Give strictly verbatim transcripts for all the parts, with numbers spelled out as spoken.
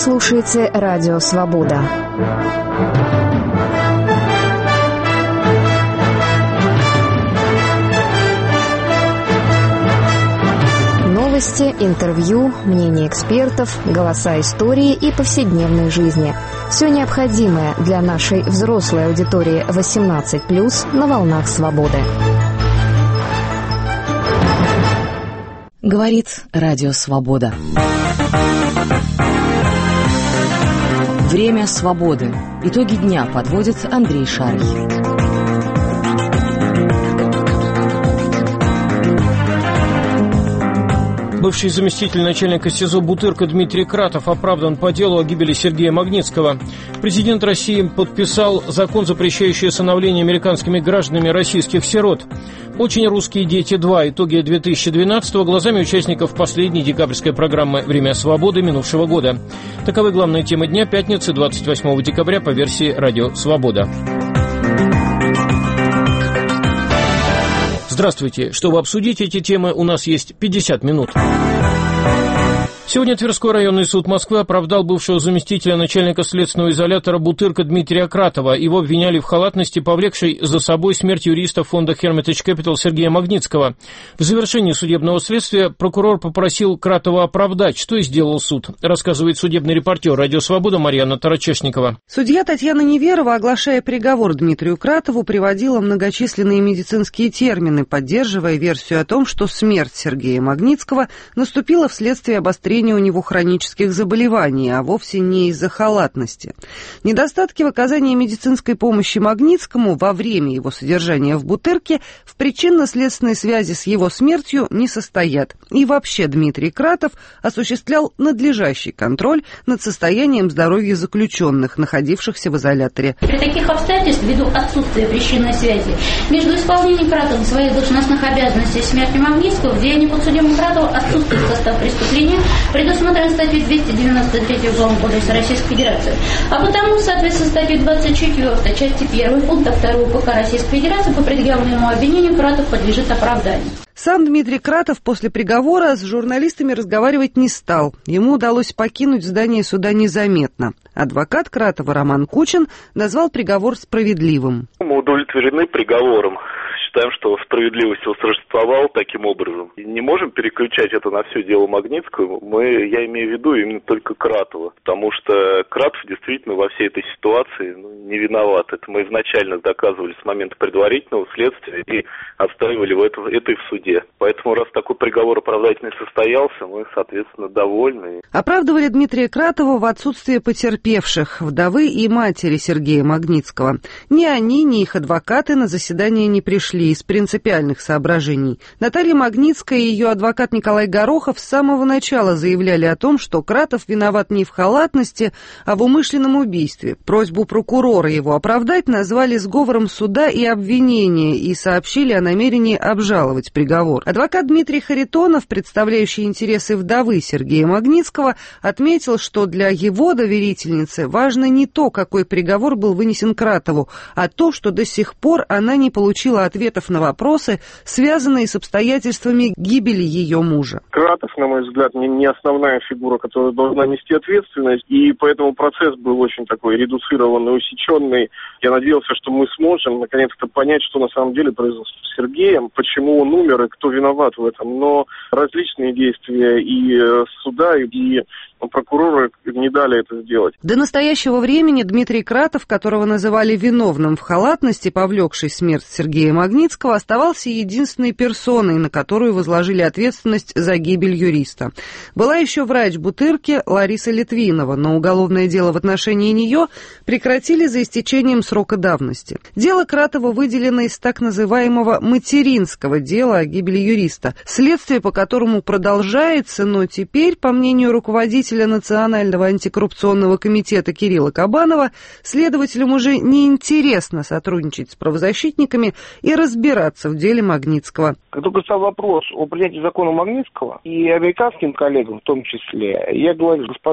слушаете Радио Свобода. Новости, интервью, мнения экспертов, голоса истории и повседневной жизни. Все необходимое для нашей взрослой аудитории восемнадцать плюс на волнах свободы. Говорит Радио Свобода. Время свободы. Итоги дня подводит Андрей Шарий. Бывший заместитель начальника СИЗО Бутырка Дмитрий Кратов оправдан по делу о гибели Сергея Магнитского. Президент России подписал закон, запрещающий усыновление американскими гражданами российских сирот. «Очень русские дети два. Итоги две тысячи двенадцатого» глазами участников последней декабрьской программы «Время свободы» минувшего года. Таковы главные темы дня пятницы, двадцать восьмого декабря, по версии «Радио Свобода». Здравствуйте. Чтобы обсудить эти темы, у нас есть пятьдесят минут. Сегодня Тверской районный суд Москвы оправдал бывшего заместителя начальника следственного изолятора Бутырка Дмитрия Кратова. Его обвиняли в халатности, повлекшей за собой смерть юриста фонда Hermitage Capital Сергея Магнитского. В завершении судебного следствия прокурор попросил Кратова оправдать, что и сделал суд, рассказывает судебный репортер «Радио Свобода» Марьяна Тарачешникова. Судья Татьяна Неверова, оглашая приговор Дмитрию Кратову, приводила многочисленные медицинские термины, поддерживая версию о том, что смерть Сергея Магнитского наступила вследствие обострения у него хронических заболеваний, а вовсе не из-за халатности. Недостатки в оказании медицинской помощи Магнитскому во время его содержания в Бутырке в причинно-следственной связи с его смертью не состоят. И вообще Дмитрий Кратов осуществлял надлежащий контроль над состоянием здоровья заключенных, находившихся в изоляторе. При таких обстоятельствах, ввиду отсутствия причинной связи между исполнением Кратовым своих должностных обязанностей и смертью Магнитского, в деянии подсудимого Кратова отсутствует состав преступления, предусмотрен статьей двести девяносто три Уголовного кодекса Российской Федерации. А потому, в соответствии с статьей двадцать четвёртой части первой пункта второго ПК Российской Федерации, по предъявленному обвинению Кратов подлежит оправданию. Сам Дмитрий Кратов после приговора с журналистами разговаривать не стал. Ему удалось покинуть здание суда незаметно. Адвокат Кратова Роман Кучин назвал приговор справедливым. Мы удовлетворены приговором. Считаем, что справедливость восторжествовала таким образом. И не можем переключать это на все дело Магнитского. Мы, я имею в виду именно только Кратова. Потому что Кратов действительно во всей этой ситуации ну, не виноват. Это мы изначально доказывали с момента предварительного следствия и отстаивали в это, это и в суде. Поэтому, раз такой приговор оправдательный состоялся, мы, соответственно, довольны. Оправдывали Дмитрия Кратова в отсутствие потерпевших, вдовы и матери Сергея Магнитского. Ни они, ни их адвокаты на заседание не пришли из принципиальных соображений. Наталья Магнитская и ее адвокат Николай Горохов с самого начала заявляли о том, что Кратов виноват не в халатности, а в умышленном убийстве. Просьбу прокурора его оправдать назвали сговором суда и обвинения и сообщили о намерении обжаловать приговор. Адвокат Дмитрий Харитонов, представляющий интересы вдовы Сергея Магнитского, отметил, что для его доверительницы важно не то, какой приговор был вынесен Кратову, а то, что до сих пор она не получила ответа на вопросы, связанные с обстоятельствами гибели ее мужа. Кратов, на мой взгляд, не, не основная фигура, которая должна нести ответственность, и поэтому процесс был очень такой редуцированный, усеченный. Я надеялся, что мы сможем наконец-то понять, что на самом деле произошло с Сергеем, почему он умер и кто виноват в этом. Но различные действия и суда, и прокуроры не дали это сделать. До настоящего времени Дмитрий Кратов, которого называли виновным в халатности, повлекшей смерть Сергея Магнитского, оставался единственной персоной, на которую возложили ответственность за гибель юриста. Была еще врач Бутырки Лариса Литвинова, но уголовное дело в отношении нее прекратили за истечением срока давности. Дело Кратова выделено из так называемого материнского дела о гибели юриста, следствие по которому продолжается, но теперь, по мнению руководителя Национального антикоррупционного комитета Кирилла Кабанова, следователям уже неинтересно сотрудничать с правозащитниками и разбираться в деле Магнитского. Как только стал вопрос о принятии закона Магнитского и американским коллегам в том числе, я говорю: господа,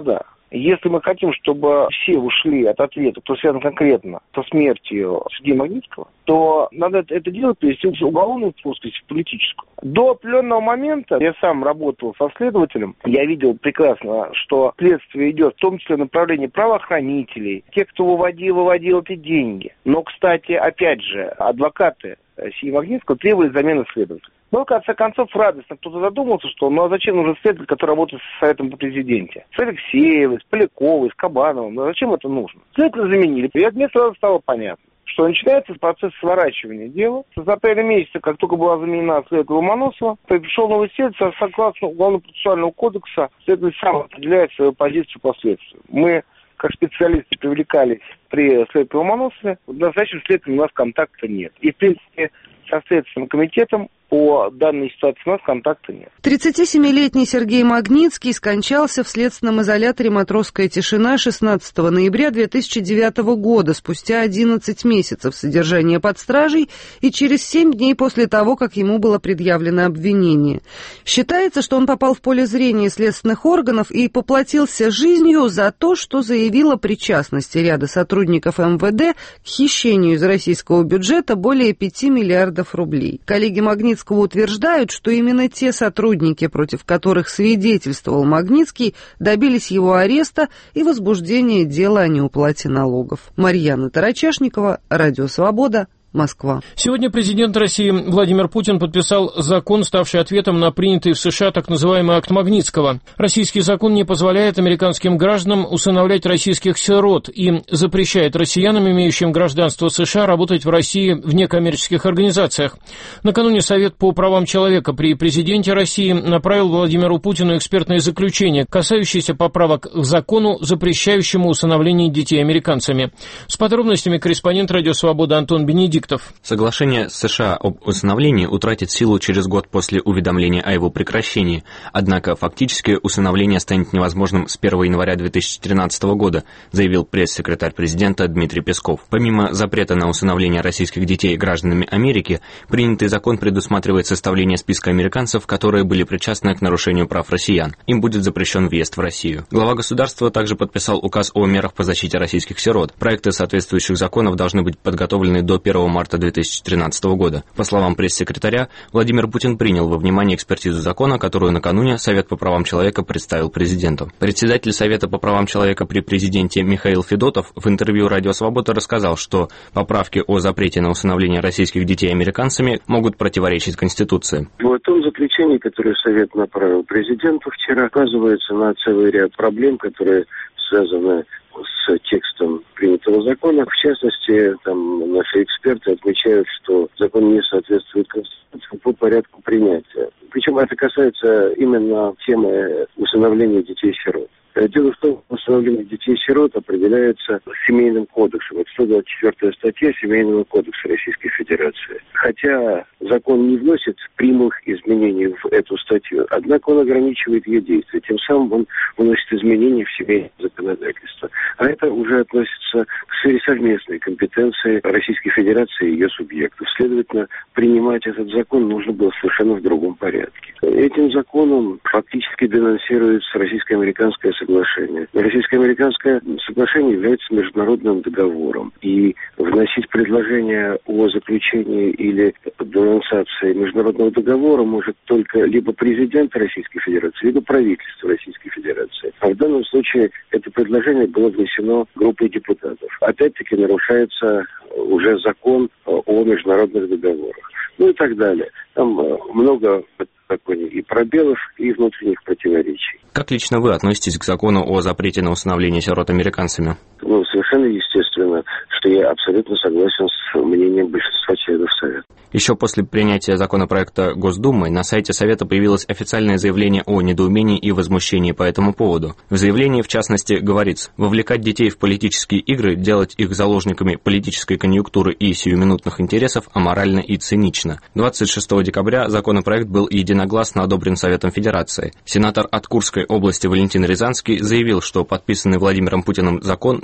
Если мы хотим, чтобы все ушли от ответа, кто связан конкретно со смертью Сергея Магнитского, то надо это дело перевести в уголовную плоскость, в политическую. До определенного момента, я сам работал со следователем, я видел прекрасно, что следствие идет в том числе в направлении правоохранителей, тех, кто выводил, выводил эти деньги. Но, кстати, опять же, адвокаты Сергея Магнитского требовали замены следователя. Но, в конце концов, радостно кто-то задумался, что ну а зачем нужен следователь, который работает с Советом по президенте? С Алексеевой, с Поляковой, с Кабановым. Ну зачем это нужно? Следователя заменили. И от меня сразу стало понятно, что начинается процесс сворачивания дела. С апреля месяца, как только была заменена следователь Ломоносова, пришел новый следователь, согласно Уголовно-процессуального кодекса, следователь сам определяет свою позицию по следствию. Мы, как специалисты, привлекались при следователе Ломоносове. В настоящем следствии у нас контакта нет. И, в принципе, со Следственным комитетом по данной ситуации у нас контакта нет. тридцатисемилетний Сергей Магнитский скончался в следственном изоляторе «Матросская тишина» шестнадцатого ноября две тысячи девятого года, спустя одиннадцать месяцев содержания под стражей и через семь дней после того, как ему было предъявлено обвинение. Считается, что он попал в поле зрения следственных органов и поплатился жизнью за то, что заявил о причастности ряда сотрудников эм вэ дэ к хищению из российского бюджета более пяти миллиардов рублей. Коллеги Магнитского утверждают, что именно те сотрудники, против которых свидетельствовал Магнитский, добились его ареста и возбуждения дела о неуплате налогов. Марьяна Тарачешникова, Радио Свобода, Москва. Сегодня президент России Владимир Путин подписал закон, ставший ответом на принятый в США так называемый акт Магнитского. Российский закон не позволяет американским гражданам усыновлять российских сирот и запрещает россиянам, имеющим гражданство США, работать в России в некоммерческих организациях. Накануне Совет по правам человека при президенте России направил Владимиру Путину экспертное заключение, касающееся поправок к закону, запрещающему усыновление детей американцами. С подробностями корреспондент Радио Свобода Антон Бенедиктов. Соглашение с США об усыновлении утратит силу через год после уведомления о его прекращении, однако фактически усыновление станет невозможным с первого января две тысячи тринадцатого года, заявил пресс-секретарь президента Дмитрий Песков. Помимо запрета на усыновление российских детей гражданами Америки, принятый закон предусматривает составление списка американцев, которые были причастны к нарушению прав россиян. Им будет запрещен въезд в Россию. Глава государства также подписал указ о мерах по защите российских сирот. Проекты соответствующих законов должны быть подготовлены до первого марта две тысячи тринадцатого года. По словам пресс-секретаря, Владимир Путин принял во внимание экспертизу закона, которую накануне Совет по правам человека представил президенту. Председатель Совета по правам человека при президенте Михаил Федотов в интервью «Радио Свобода» рассказал, что поправки о запрете на усыновление российских детей американцами могут противоречить Конституции. В том заключении, которое Совет направил президенту вчера, указывается на целый ряд проблем, которые связаны с текстом принятого закона. В частности, там наши эксперты отмечают, что закон не соответствует Конституции по порядку принятия. Причем это касается именно темы усыновления детей-сирот. Дело в том, что усыновление детей-сирот определяется Семейным кодексом. Это сто двадцать четвёртая статья Семейного кодекса Российской Федерации. Хотя закон не вносит прямых изменений в эту статью, однако он ограничивает ее действие. Тем самым он вносит изменения в семейное законодательство. А это уже относится к сфере совместной компетенции Российской Федерации и ее субъектов. Следовательно, принимать этот закон нужно было совершенно в другом порядке. Этим законом фактически денонсируется российско-американское соглашение. Российско-американское соглашение является международным договором. И вносить предложение о заключении или денонсации международного договора может только либо президент Российской Федерации, либо правительство Российской Федерации. А в данном случае это предложение было внесено группой депутатов. Опять-таки нарушается уже закон о международных договорах. Ну и так далее. Там много в законе и пробелов, и внутренних противоречий. Как лично вы относитесь к закону о запрете на усыновление сирот американцами? Ну, совершенно естественно, что я абсолютно согласен с мнением большинства членов Совета. Еще после принятия законопроекта Госдумой на сайте Совета появилось официальное заявление о недоумении и возмущении по этому поводу. В заявлении, в частности, говорится: вовлекать детей в политические игры, делать их заложниками политической конъюнктуры и сиюминутных интересов аморально и цинично. двадцать шестого декабря законопроект был единогласно одобрен Советом Федерации. Сенатор от Курской области Валентин Рязанский заявил, что подписанный Владимиром Путиным закон не нарушает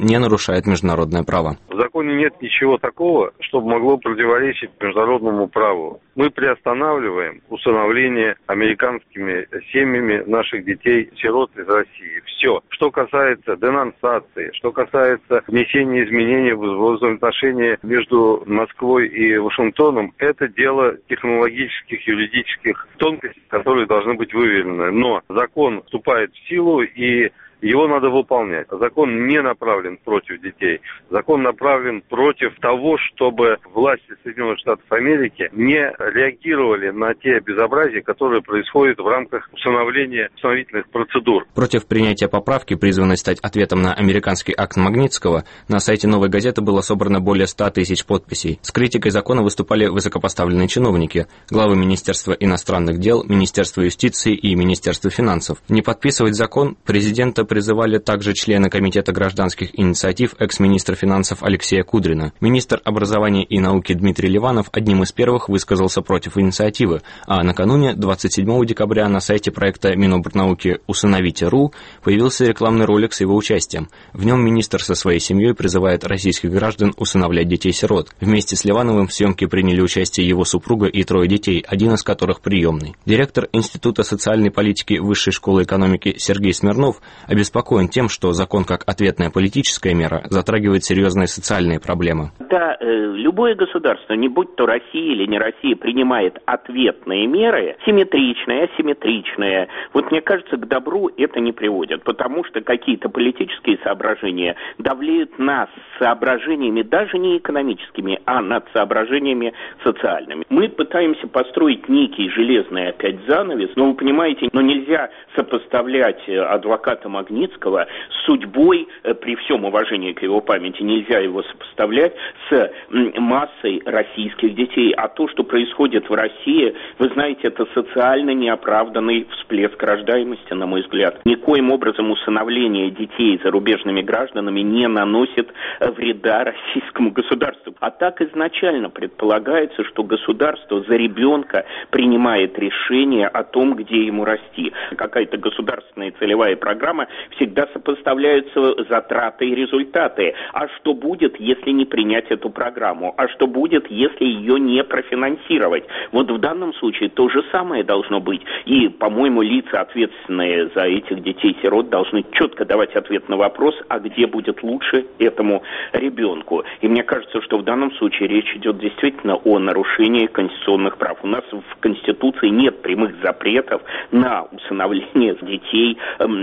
нарушает международное право. В законе нет ничего такого, чтобы могло противоречить международному праву. Мы приостанавливаем усыновление американскими семьями наших детей-сирот из России. Все. Что касается денонсации, что касается внесения изменений в взаимоотношения между Москвой и Вашингтоном, это дело технологических, юридических тонкостей, которые должны быть выверены. Но закон вступает в силу, и его надо выполнять. Закон не направлен против детей. Закон направлен против того, чтобы власти Соединенных Штатов Америки не реагировали на те безобразия, которые происходят в рамках установления установительных процедур. Против принятия поправки, призванной стать ответом на американский акт Магнитского, на сайте «Новой газеты» было собрано более ста тысяч подписей. С критикой закона выступали высокопоставленные чиновники, главы Министерства иностранных дел, Министерства юстиции и Министерства финансов. Не подписывать закон президента призывали также члены Комитета гражданских инициатив экс-министра финансов Алексея Кудрина. Министр образования и науки Дмитрий Ливанов одним из первых высказался против инициативы, а накануне, двадцать седьмого декабря, на сайте проекта Минобрнауки «Усыновите точка ру» появился рекламный ролик с его участием. В нем министр со своей семьей призывает российских граждан усыновлять детей-сирот. Вместе с Ливановым в съемке приняли участие его супруга и трое детей, один из которых приемный. Директор Института социальной политики Высшей школы экономики Сергей Смирнов обеспокоен тем, что закон как ответная политическая мера затрагивает серьезные социальные проблемы. Да, любое государство, не будь то Россия или не Россия, принимает ответные меры, симметричные, асимметричные. Вот мне кажется, к добру это не приводит, потому что какие-то политические соображения давлеют нас соображениями даже не экономическими, а над соображениями социальными. Мы пытаемся построить некий железный опять занавес, но вы понимаете, но нельзя сопоставлять адвоката Магнитского с судьбой, при всем уважении к его памяти, нельзя его сопоставлять с массой российских детей. А то, что происходит в России, вы знаете, это социально неоправданный всплеск рождаемости, на мой взгляд. Никоим образом усыновление детей зарубежными гражданами не наносит вреда российскому государству. А так изначально предполагается, что государство за ребенка принимает решение о том, где ему расти. Какая-то государственная целевая программа, всегда сопоставляются затраты и результаты. А что будет, если не принять эту программу? А что будет, если ее не профинансировать? Вот в данном случае то же самое должно быть. И, по-моему, лица, ответственные за этих детей-сирот, должны четко давать ответ на вопрос, а где будет лучше этому ребенку. И мне кажется, что в данном случае речь идет действительно о нарушении конституционных прав. У нас в Конституции нет прямых запретов на усыновление детей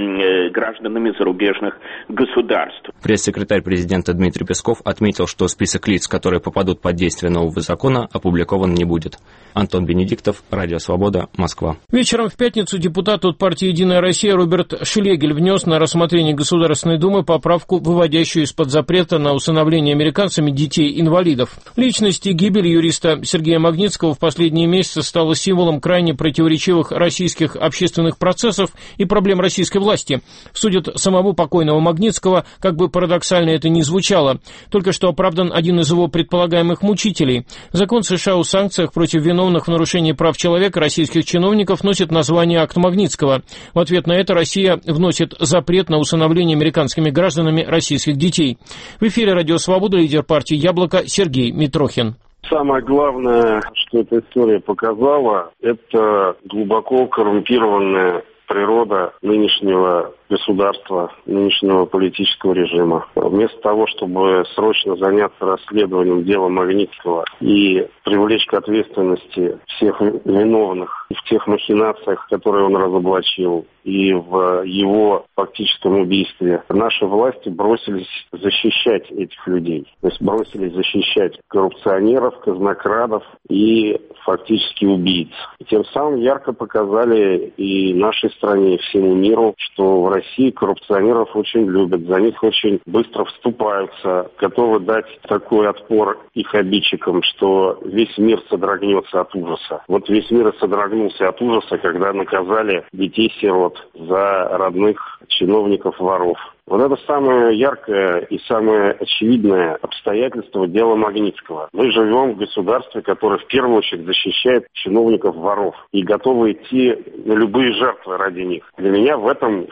э, гражданами зарубежных государств. Пресс-секретарь президента Дмитрий Песков отметил, что список лиц, которые попадут под действие нового закона, опубликован не будет. Антон Бенедиктов, Радио Свобода, Москва. Вечером в пятницу депутат от партии «Единая Россия» Роберт Шлегель внес на рассмотрение Государственной Думы поправку, выводящую из-под запрета на усыновление американцами детей-инвалидов. Личность и гибель юриста Сергея Магнитского в последние месяцы стала символом крайне противоречивых российских общественных процессов и проблем российской власти. Судят самого покойного Магнитского, как бы парадоксально это ни звучало. Только что оправдан один из его предполагаемых мучителей. Закон США о санкциях против виновных в нарушении прав человека российских чиновников носит название «Акт Магнитского». В ответ на это Россия вносит запрет на усыновление американскими гражданами российских детей. В эфире «Радио Свобода» лидер партии «Яблоко» Сергей Митрохин. Самое главное, что эта история показала, это глубоко коррумпированная природа нынешнего государства, нынешнего политического режима. Вместо того, чтобы срочно заняться расследованием дела Магнитского и привлечь к ответственности всех виновных в тех махинациях, которые он разоблачил, и в его фактическом убийстве, наши власти бросились защищать этих людей. То есть бросились защищать коррупционеров, казнокрадов и фактически убийц. И тем самым ярко показали и нашей стране, и всему миру, что в России коррупционеров очень любят, за них очень быстро вступаются, готовы дать такой отпор их обидчикам, что весь мир содрогнется от ужаса. Вот весь мир и содрогнулся от ужаса, когда наказали детей-сирот за родных чиновников-воров. Вот это самое яркое и самое очевидное обстоятельство дела Магнитского. Мы живем в государстве, которое в первую очередь защищает чиновников-воров и готовы идти на любые жертвы ради них. Для меня в этом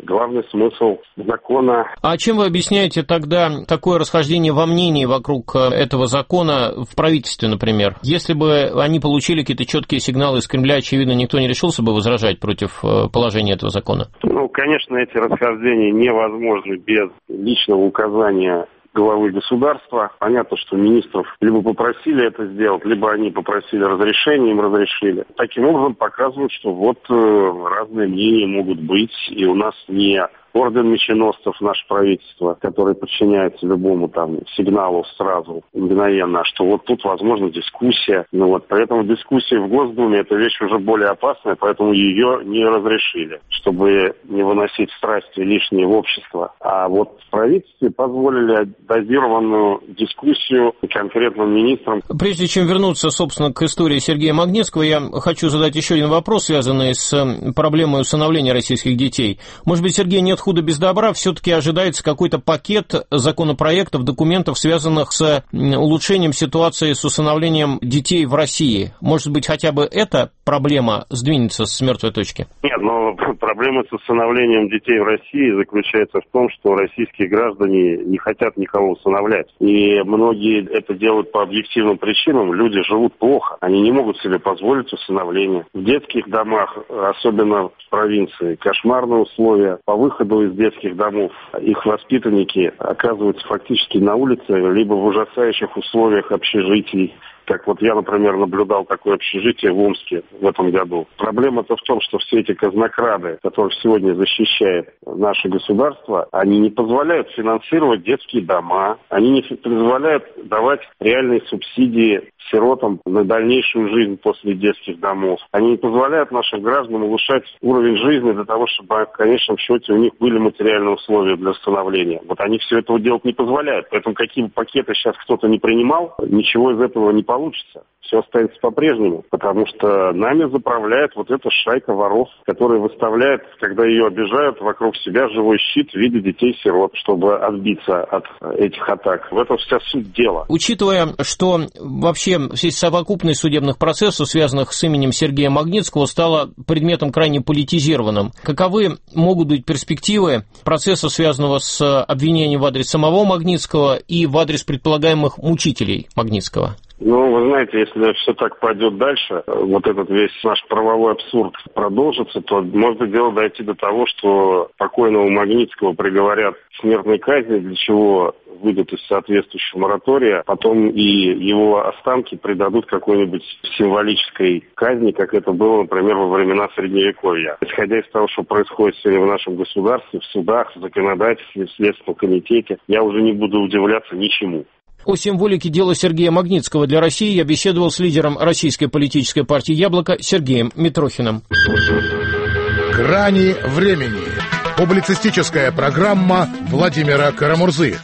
главный смысл закона. А чем вы объясняете тогда такое расхождение во мнении вокруг этого закона в правительстве, например? Если бы они получили какие-то четкие сигналы из Кремля, очевидно, никто не решился бы возражать против положения этого закона? Ну, конечно, эти расхождения невозможны без личного указания главы государства. Понятно, что министров либо попросили это сделать, либо они попросили разрешения, им разрешили. Таким образом показывают, что вот э, разные мнения могут быть, и у нас не орден меченосцев, наше правительство, которое подчиняется любому там сигналу сразу, мгновенно, что вот тут возможна дискуссия. Ну вот, поэтому дискуссия в Госдуме — это вещь уже более опасная, поэтому ее не разрешили, чтобы не выносить страсти лишние в общество. А вот в правительстве позволили дозированную дискуссию конкретным министрам. Прежде чем вернуться, собственно, к истории Сергея Магнитского, я хочу задать еще один вопрос, связанный с проблемой усыновления российских детей. Может быть, Сергей, нет худа без добра, все-таки ожидается какой-то пакет законопроектов, документов, связанных с улучшением ситуации с усыновлением детей в России. Может быть, хотя бы эта проблема сдвинется с мертвой точки? Нет, но проблема с усыновлением детей в России заключается в том, что российские граждане не хотят никого усыновлять. И многие это делают по объективным причинам. Люди живут плохо, они не могут себе позволить усыновление. В детских домах, особенно в провинции, кошмарные условия. По выходу из детских домов их воспитанники оказываются фактически на улице, либо в ужасающих условиях общежитий. Как вот я, например, наблюдал такое общежитие в Омске в этом году. Проблема-то в том, что все эти казнокрады, которых сегодня защищает наше государство, они не позволяют финансировать детские дома, они не позволяют давать реальные субсидии сиротам на дальнейшую жизнь после детских домов. Они не позволяют нашим гражданам улучшать уровень жизни для того, чтобы в конечном счете у них были материальные условия для становления. Вот они все этого делать не позволяют. Поэтому какие бы пакеты сейчас кто-то не принимал, ничего из этого не получится. Все останется по-прежнему, потому что нами заправляет вот эта шайка воров, которая выставляет, когда ее обижают, вокруг себя живой щит в виде детей-сирот, чтобы отбиться от этих атак. В этом вся суть дела. Учитывая, что вообще вся совокупность судебных процессов, связанных с именем Сергея Магнитского, стала предметом крайне политизированным, каковы могут быть перспективы процесса, связанного с обвинением в адрес самого Магнитского и в адрес предполагаемых мучителей Магнитского? Ну, вы знаете, если все так пойдет дальше, вот этот весь наш правовой абсурд продолжится, то может дело дойти до того, что покойного Магнитского приговорят к смертной казни, для чего выйдут из соответствующего моратория, потом и его останки придадут какой-нибудь символической казни, как это было, например, во времена Средневековья. Исходя из того, что происходит сегодня в нашем государстве, в судах, в законодательстве, в Следственном комитете, я уже не буду удивляться ничему. О символике дела Сергея Магнитского для России я беседовал с лидером российской политической партии «Яблоко» Сергеем Митрохиным. «Грани времени». Публицистическая программа Владимира Карамурзы.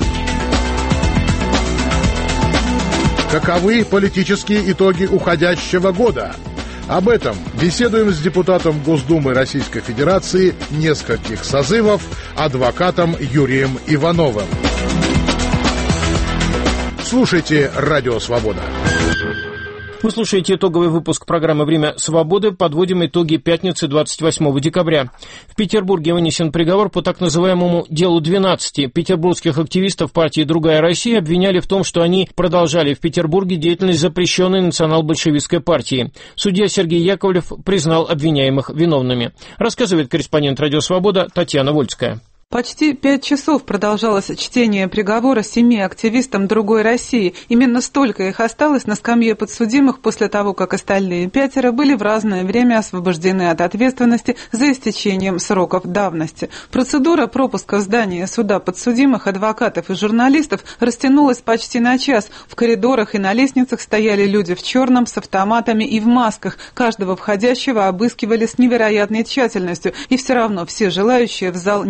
Каковы политические итоги уходящего года? Об этом беседуем с депутатом Госдумы Российской Федерации нескольких созывов, адвокатом Юрием Ивановым. Слушайте «Радио Свобода». Вы слушаете итоговый выпуск программы «Время свободы». Подводим итоги пятницы двадцать восьмого декабря. В Петербурге вынесен приговор по так называемому «Делу двенадцати». Петербургских активистов партии «Другая Россия» обвиняли в том, что они продолжали в Петербурге деятельность запрещенной национал-большевистской партии. Судья Сергей Яковлев признал обвиняемых виновными. Рассказывает корреспондент «Радио Свобода» Татьяна Вольская. Почти пять часов продолжалось чтение приговора семи активистам «Другой России». Именно столько их осталось на скамье подсудимых после того, как остальные пятеро были в разное время освобождены от ответственности за истечением сроков давности. Процедура пропуска в здание суда подсудимых, адвокатов и журналистов растянулась почти на час. В коридорах и на лестницах стояли люди в черном, с автоматами и в масках. Каждого входящего обыскивали с невероятной тщательностью, и все равно все желающие в зал не попали.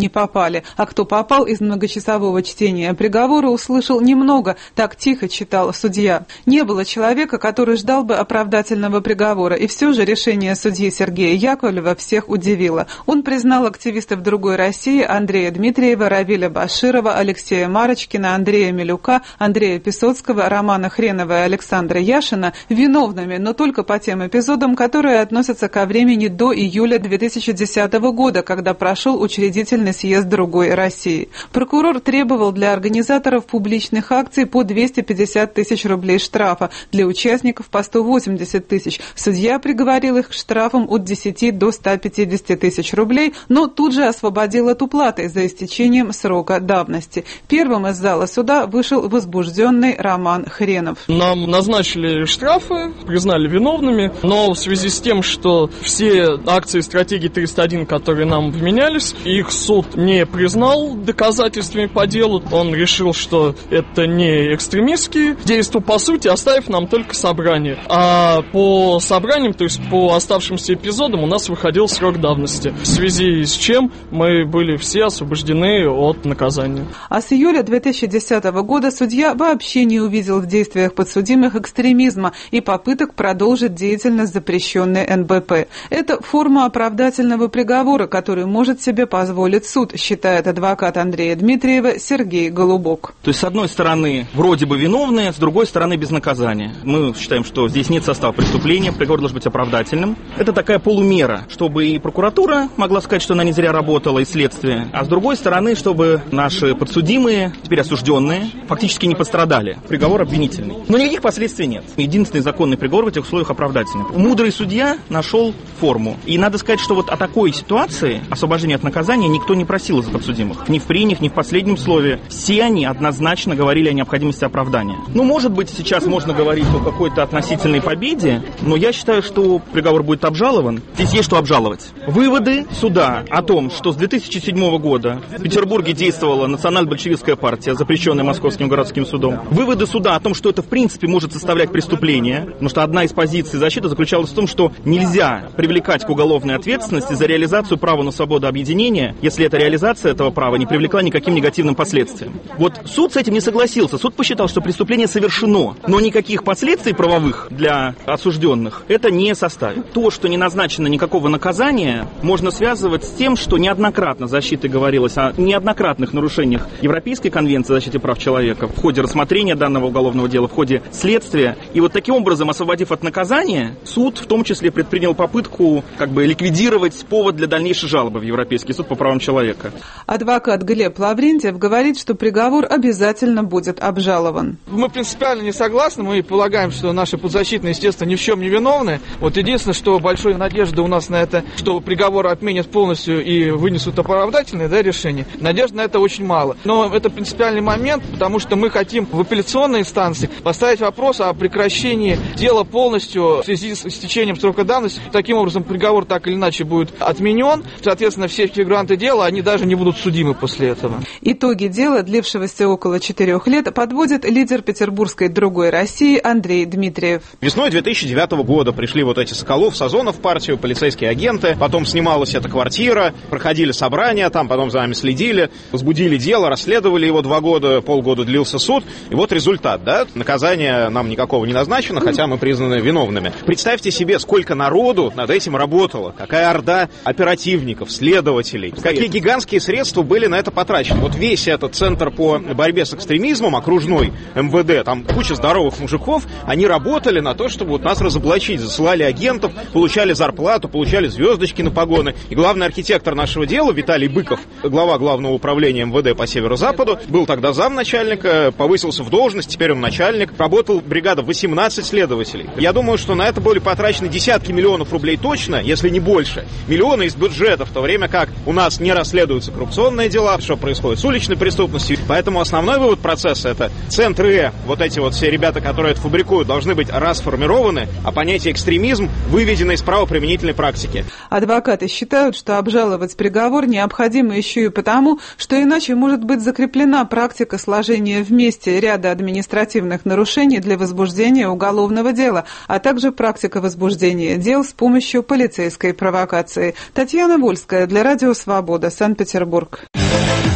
попали, а кто попал, из многочасового чтения приговора услышал немного, так тихо читал судья. Не было человека, который ждал бы оправдательного приговора, и все же решение судьи Сергея Яковлева всех удивило. Он признал активистов «Другой России» Андрея Дмитриева, Равиля Баширова, Алексея Марочкина, Андрея Милюка, Андрея Песоцкого, Романа Хренова и Александра Яшина виновными, но только по тем эпизодам, которые относятся ко времени до июля две тысячи десятого года, когда прошел учредительный съезд «Другой России». Прокурор требовал для организаторов публичных акций по двести пятьдесят тысяч рублей штрафа, для участников по сто восемьдесят тысяч. Судья приговорил их к штрафам от десяти до ста пятидесяти тысяч рублей, но тут же освободил от уплаты за истечением срока давности. Первым из зала суда вышел возбужденный Роман Хренов. Нам назначили штрафы, признали виновными, но в связи с тем, что все акции стратегии триста один, которые нам вменялись, их суд не признал доказательствами по делу. Он решил, что это не экстремистские действия, по сути, оставив нам только собрание. А по собраниям, то есть по оставшимся эпизодам, у нас выходил срок давности, в связи с чем мы были все освобождены от наказания. А с июля две тысячи десятого года судья вообще не увидел в действиях подсудимых экстремизма и попыток продолжить деятельность запрещенной эн бэ пэ. Это форма оправдательного приговора, который может себе позволить суд, считает адвокат Андрея Дмитриева Сергей Голубок. То есть, с одной стороны, вроде бы виновные, с другой стороны, без наказания. Мы считаем, что здесь нет состава преступления, приговор должен быть оправдательным. Это такая полумера, чтобы и прокуратура могла сказать, что она не зря работала, и следствие, а с другой стороны, чтобы наши подсудимые, теперь осужденные, фактически не пострадали. Приговор обвинительный. Но никаких последствий нет. Единственный законный приговор в этих условиях оправдательный. Мудрый судья нашел форму. И надо сказать, что вот о такой ситуации, освобождения от наказания, никто не просил из подсудимых. Ни в прениях, ни в последнем слове. Все они однозначно говорили о необходимости оправдания. Ну, может быть, сейчас можно говорить о какой-то относительной победе, но я считаю, что приговор будет обжалован. Здесь есть что обжаловать. Выводы суда о том, что с две тысячи седьмого года в Петербурге действовала национально-большевистская партия, запрещенная Московским городским судом. Выводы суда о том, что это в принципе может составлять преступление, потому что одна из позиций защиты заключалась в том, что нельзя привлекать к уголовной ответственности за реализацию права на свободу объединения, если эта реализация этого права не привлекла никаким негативным последствиям. Вот суд с этим не согласился. Суд посчитал, что преступление совершено, но никаких последствий правовых для осужденных это не составит. То, что не назначено никакого наказания, можно связывать с тем, что неоднократно защитой говорилось о неоднократных нарушениях Европейской конвенции о защите прав человека в ходе рассмотрения данного уголовного дела, в ходе следствия. И вот таким образом, освободив от наказания, суд в том числе предпринял попытку как бы ликвидировать повод для дальнейшей жалобы в Европейский суд по правам человека. Адвокат Глеб Лаврентьев говорит, что приговор обязательно будет обжалован. Мы принципиально не согласны, мы полагаем, что наши подзащитные, естественно, ни в чем не виновны. Вот единственное, что большой надежды у нас на это, что приговор отменят полностью и вынесут оправдательное, да, решение. Надежды на это очень мало. Но это принципиальный момент, потому что мы хотим в апелляционной инстанции поставить вопрос о прекращении дела полностью в связи с истечением срока давности. Таким образом, приговор так или иначе будет отменен. Соответственно, все фигуранты дела, они даже не будут судимы после этого. Итоги дела, длившегося около четырех лет, подводит лидер петербургской «Другой России» Андрей Дмитриев. Весной две тысячи девятого года пришли вот эти Соколов, Сазонов в партию, полицейские агенты. Потом снималась эта квартира, проходили собрания, там потом за нами следили, возбудили дело, расследовали его два года, полгода длился суд. И вот результат, да, наказание нам никакого не назначено, хотя мы признаны виновными. Представьте себе, сколько народу над этим работало, какая орда оперативников, следователей, какие гигантские средства были на это потрачены. Вот весь этот центр по борьбе с экстремизмом, окружной эм вэ дэ, там куча здоровых мужиков, они работали на то, чтобы вот нас разоблачить, засылали агентов, получали зарплату, получали звездочки на погоны. И главный архитектор нашего дела, Виталий Быков, глава главного управления эм вэ дэ по северо-западу, был тогда замначальника, повысился в должность, теперь он начальник. Работал бригада восемнадцать следователей. Я думаю, что на это были потрачены десятки миллионов рублей точно, если не больше. Миллионы из бюджета, в то время как у нас не расследуются коррупционные дела, что происходит с уличной преступностью. Поэтому основной вывод процесса — это центры, вот эти вот все ребята, которые это фабрикуют, должны быть расформированы, а понятие экстремизм выведено из правоприменительной практики. Адвокаты считают, что обжаловать приговор необходимо еще и потому, что иначе может быть закреплена практика сложения вместе ряда административных нарушений для возбуждения уголовного дела, а также практика возбуждения дел с помощью полицейской провокации. Татьяна Вольская для Радио Свобода, Санкт-Петербург.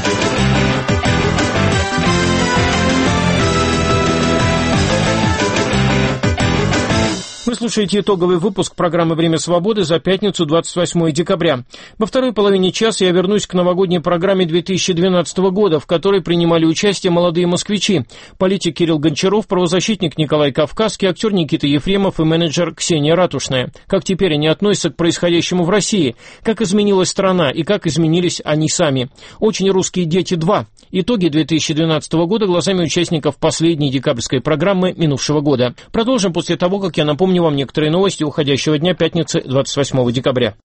Вы слушаете итоговый выпуск программы «Время свободы» за пятницу, двадцать восьмое декабря. Во второй половине часа я вернусь к новогодней программе две тысячи двенадцатого года, в которой принимали участие молодые москвичи. Политик Кирилл Гончаров, правозащитник Николай Кавказский, актер Никита Ефремов и менеджер Ксения Ратушная. Как теперь они относятся к происходящему в России? Как изменилась страна и как изменились они сами? «Очень русские дети два». Итоги две тысячи двенадцатого года глазами участников последней декабрьской программы минувшего года. Продолжим после того, как я напомню вам некоторые новости уходящего дня пятницы, двадцать восьмого декабря.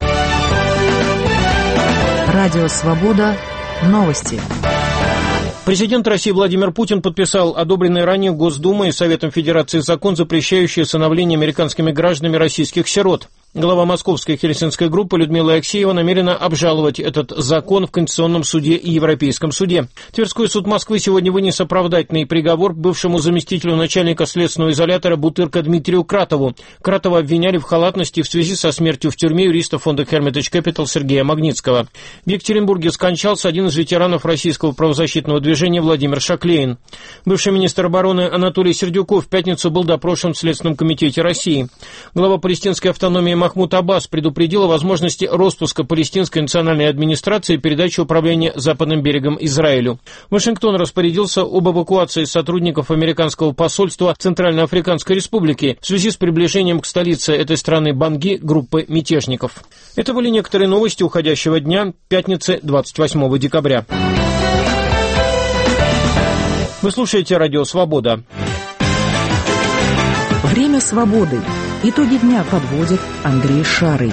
Радио «Свобода». Новости. Президент России Владимир Путин подписал одобренный ранее Госдумой и Советом Федерации закон, запрещающий усыновление американскими гражданами российских сирот. Глава московской хельсинской группы Людмила Алексеева намерена обжаловать этот закон в Конституционном суде и Европейском суде. Тверской суд Москвы сегодня вынес оправдательный приговор бывшему заместителю начальника следственного изолятора Бутырка Дмитрию Кратову. Кратова обвиняли в халатности в связи со смертью в тюрьме юриста фонда Hermitage Capital Сергея Магнитского. В Екатеринбурге скончался один из ветеранов российского правозащитного движения Владимир Шаклейн. Бывший министр обороны Анатолий Сердюков в пятницу был допрошен в Следственном комитете России. Глава палестинской автономии Махмуд Аббас предупредил о возможности распуска палестинской национальной администрации и передачи управления Западным берегом Израилю. Вашингтон распорядился об эвакуации сотрудников американского посольства в Центральноафриканской Республике в связи с приближением к столице этой страны Банги группы мятежников. Это были некоторые новости уходящего дня, пятницы, двадцать восьмого декабря. Вы слушаете «Радио Свобода». Время свободы. Итоги дня подводит Андрей Шарый.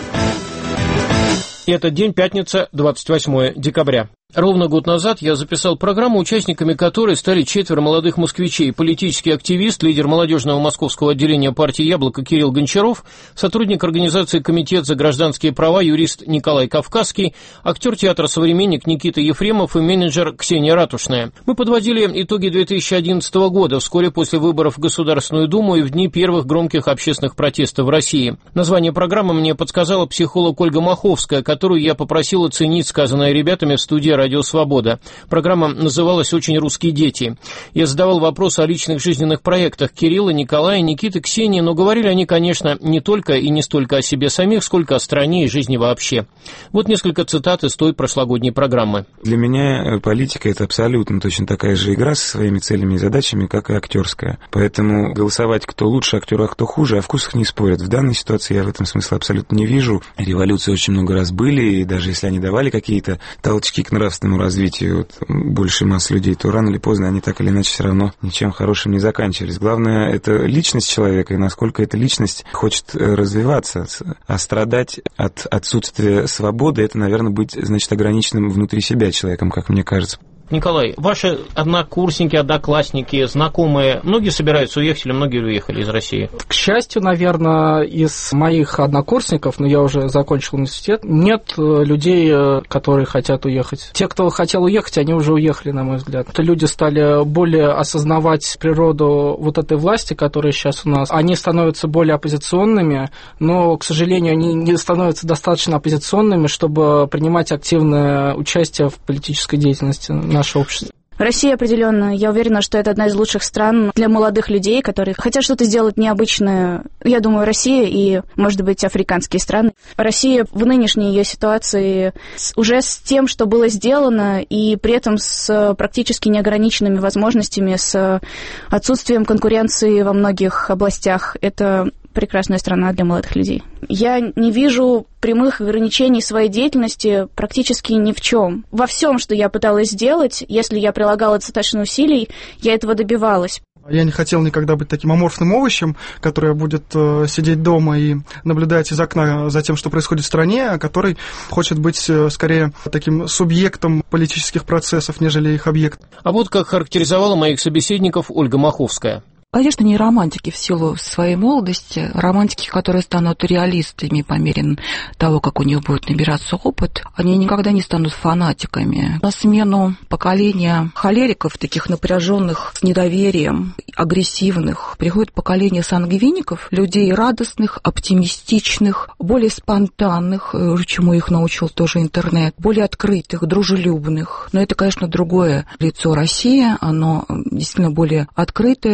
И этот день, пятница, двадцать восьмое декабря. Ровно год назад я записал программу, участниками которой стали четверо молодых москвичей: политический активист, лидер молодежного московского отделения партии «Яблоко» Кирилл Гончаров, сотрудник организации «Комитет за гражданские права» юрист Николай Кавказский, актер театра «Современник» Никита Ефремов и менеджер Ксения Ратушная. Мы подводили итоги две тысячи одиннадцатого года, вскоре после выборов в Государственную Думу и в дни первых громких общественных протестов в России. Название программы мне подсказала психолог Ольга Маховская, которую я попросил оценить сказанное ребятами в студии «Радио Свобода». Программа называлась «Очень русские дети». Я задавал вопросы о личных жизненных проектах Кирилла, Николая, Никиты, Ксении, но говорили они, конечно, не только и не столько о себе самих, сколько о стране и жизни вообще. Вот несколько цитат из той прошлогодней программы. Для меня политика — это абсолютно точно такая же игра со своими целями и задачами, как и актерская. Поэтому голосовать, кто лучше актер, а кто хуже, о вкусах не спорят. В данной ситуации я в этом смысла абсолютно не вижу. Революции очень много раз были, и даже если они давали какие-то толчки к нравственному развитию вот, большей массы людей, то рано или поздно они так или иначе все равно ничем хорошим не заканчивались. Главное — это личность человека, и насколько эта личность хочет развиваться. А страдать от отсутствия свободы — это, наверное, быть, значит, ограниченным внутри себя человеком, как мне кажется. Николай, ваши однокурсники, одноклассники, знакомые, многие собираются уехать или многие уехали из России? К счастью, наверное, из моих однокурсников, но я уже закончил университет, нет людей, которые хотят уехать. Те, кто хотел уехать, они уже уехали, на мой взгляд. Люди стали более осознавать природу вот этой власти, которая сейчас у нас. Они становятся более оппозиционными, но, к сожалению, они не становятся достаточно оппозиционными, чтобы принимать активное участие в политической деятельности наше общество. Россия определенно, я уверена, что это одна из лучших стран для молодых людей, которые хотят что-то сделать необычное. Я думаю, Россия и, может быть, африканские страны. Россия в нынешней ее ситуации уже с тем, что было сделано, и при этом с практически неограниченными возможностями, с отсутствием конкуренции во многих областях. Это прекрасная страна для молодых людей. Я не вижу прямых ограничений своей деятельности практически ни в чем. Во всем, что я пыталась сделать, если я прилагала достаточно усилий, я этого добивалась. Я не хотел никогда быть таким аморфным овощем, который будет э, сидеть дома и наблюдать из окна за тем, что происходит в стране, а который хочет быть э, скорее таким субъектом политических процессов, нежели их объектом. А вот как характеризовала моих собеседников Ольга Маховская. Конечно, не романтики в силу своей молодости, романтики, которые станут реалистами по мере того, как у них будет набираться опыт, они никогда не станут фанатиками. На смену поколения холериков, таких напряженных, с недоверием, агрессивных, приходит поколение сангвиников, людей радостных, оптимистичных, более спонтанных, чему их научил тоже интернет, более открытых, дружелюбных. Но это, конечно, другое лицо России, оно действительно более открытое, открытое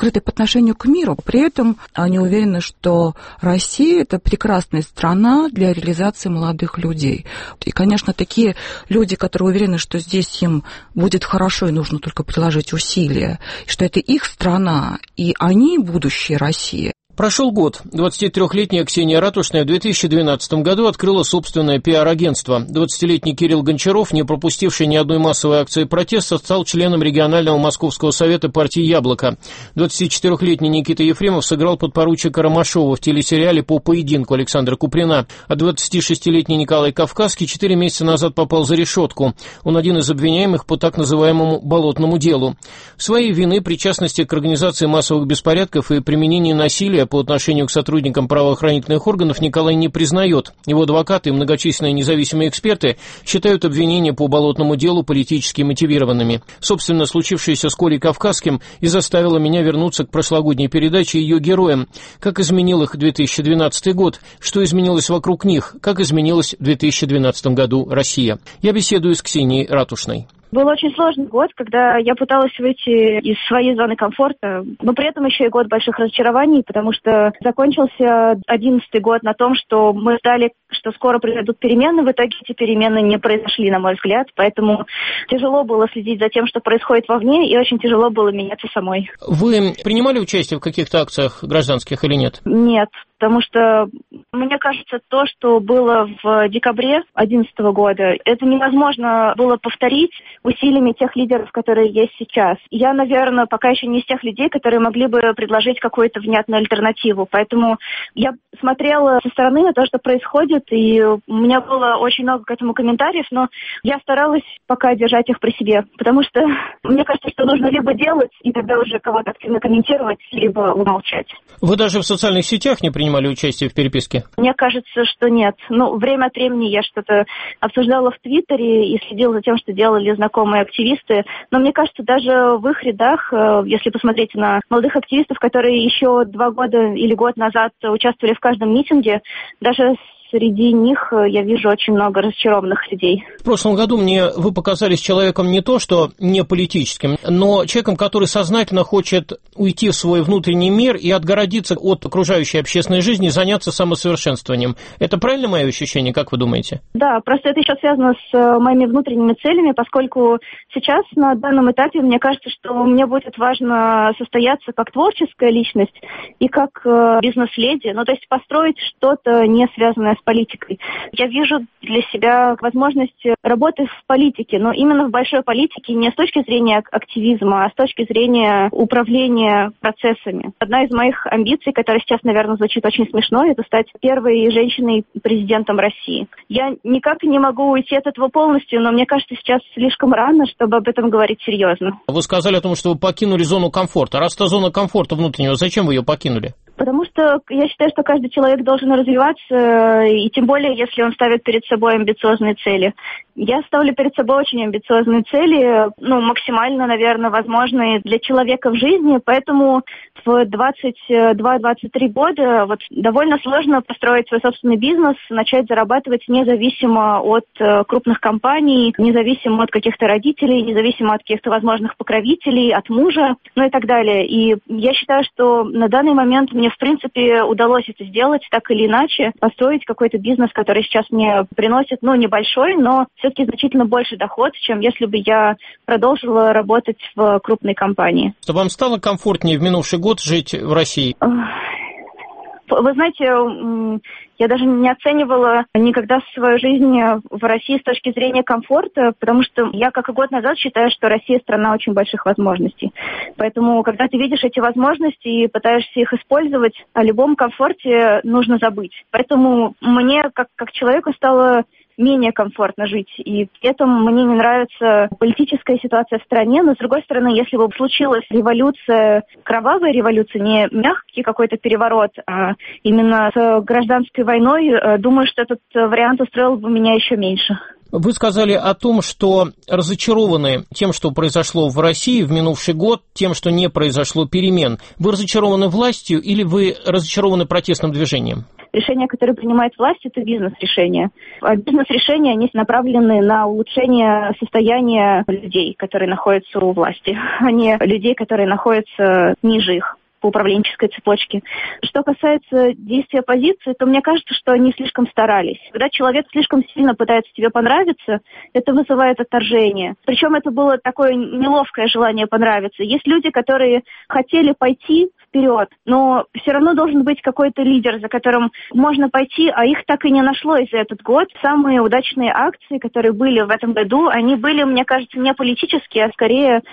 открыты по отношению к миру. При этом они уверены, что Россия – это прекрасная страна для реализации молодых людей. И, конечно, такие люди, которые уверены, что здесь им будет хорошо и нужно только приложить усилия, что это их страна, и они – будущее России. Прошел год. двадцатитрёхлетняя Ксения Ратушная в две тысячи двенадцатом году открыла собственное пиар-агентство. двадцатилетний Кирилл Гончаров, не пропустивший ни одной массовой акции протеста, стал членом регионального Московского совета партии «Яблоко». двадцатичетырёхлетний Никита Ефремов сыграл подпоручика Ромашова в телесериале «По поединку» Александра Куприна. А двадцатишестилетний Николай Кавказский четыре месяца назад попал за решетку. Он один из обвиняемых по так называемому «болотному делу». Своей вины, причастности к организации массовых беспорядков и применении насилия по отношению к сотрудникам правоохранительных органов Николай не признает. Его адвокаты и многочисленные независимые эксперты считают обвинения по болотному делу политически мотивированными. Собственно, случившееся с Колей Кавказским и заставило меня вернуться к прошлогодней передаче и ее героям. Как изменил их две тысячи двенадцатый год, что изменилось вокруг них, как изменилась в две тысячи двенадцатом году Россия. Я беседую с Ксенией Ратушной. Был очень сложный год, когда я пыталась выйти из своей зоны комфорта, но при этом еще и год больших разочарований, потому что закончился одиннадцатый год на том, что мы ждали, что скоро произойдут перемены. В итоге эти перемены не произошли, на мой взгляд, поэтому тяжело было следить за тем, что происходит вовне, и очень тяжело было меняться самой. Вы принимали участие в каких-то акциях гражданских или нет? Нет. Потому что, мне кажется, то, что было в декабре две тысячи одиннадцатого года, это невозможно было повторить усилиями тех лидеров, которые есть сейчас. Я, наверное, пока еще не из тех людей, которые могли бы предложить какую-то внятную альтернативу. Поэтому я смотрела со стороны на то, что происходит, и у меня было очень много к этому комментариев, но я старалась пока держать их при себе, потому что мне кажется, что нужно либо делать, и тогда уже кого-то активно комментировать, либо умолчать. Вы даже в социальных сетях не принимали участие в переписке? Мне кажется, что нет. Ну, время от времени я что-то обсуждала в Твиттере и следила за тем, что делали знакомые активисты. Но мне кажется, даже в их рядах, если посмотреть на молодых активистов, которые еще два года или год назад участвовали в каждом митинге, даже среди них я вижу очень много разочарованных людей. В прошлом году мне вы показались человеком не то, что не политическим, но человеком, который сознательно хочет уйти в свой внутренний мир и отгородиться от окружающей общественной жизни, заняться самосовершенствованием. Это правильно мое ощущение, как вы думаете? Да, просто это еще связано с моими внутренними целями, поскольку сейчас на данном этапе мне кажется, что мне будет важно состояться как творческая личность и как бизнес-леди, ну то есть построить что-то не связанное с политикой. Я вижу для себя возможность работы в политике, но именно в большой политике не с точки зрения активизма, а с точки зрения управления процессами. Одна из моих амбиций, которая сейчас, наверное, звучит очень смешно, это стать первой женщиной-президентом России. Я никак не могу уйти от этого полностью, но мне кажется, сейчас слишком рано, чтобы об этом говорить серьезно. Вы сказали о том, что вы покинули зону комфорта. Раз это зона комфорта внутреннего, зачем вы ее покинули? Потому что я считаю, что каждый человек должен развиваться, и тем более, если он ставит перед собой амбициозные цели. Я ставлю перед собой очень амбициозные цели, ну, максимально, наверное, возможные для человека в жизни, поэтому в двадцать два - двадцать три года вот довольно сложно построить свой собственный бизнес, начать зарабатывать независимо от крупных компаний, независимо от каких-то родителей, независимо от каких-то возможных покровителей, от мужа, ну и так далее. И я считаю, что на данный момент мне, в принципе, удалось это сделать так или иначе, построить какой-то бизнес, который сейчас мне приносит, ну, небольшой, но все-таки значительно больше доход, чем если бы я продолжила работать в крупной компании. Вам стало комфортнее в минувший год жить в России? Вы знаете, я даже не оценивала никогда свою жизнь в России с точки зрения комфорта, потому что я, как и год назад, считаю, что Россия – страна очень больших возможностей. Поэтому, когда ты видишь эти возможности и пытаешься их использовать, о любом комфорте нужно забыть. Поэтому мне, как, как человеку, стало менее комфортно жить. И при этом мне не нравится политическая ситуация в стране, но, с другой стороны, если бы случилась революция, кровавая революция, не мягкий какой-то переворот, а именно с гражданской войной, думаю, что этот вариант устроил бы меня еще меньше. Вы сказали о том, что разочарованы тем, что произошло в России в минувший год, тем, что не произошло перемен. Вы разочарованы властью или вы разочарованы протестным движением? Решения, которые принимает власть, это бизнес-решения. А бизнес-решения, они направлены на улучшение состояния людей, которые находятся у власти, а не людей, которые находятся ниже их по управленческой цепочке. Что касается действий оппозиции, то мне кажется, что они слишком старались. Когда человек слишком сильно пытается тебе понравиться, это вызывает отторжение. Причем это было такое неловкое желание понравиться. Есть люди, которые хотели пойти вперед, но все равно должен быть какой-то лидер, за которым можно пойти, а их так и не нашлось за этот год. Самые удачные акции, которые были в этом году, они были, мне кажется, не политические, а скорее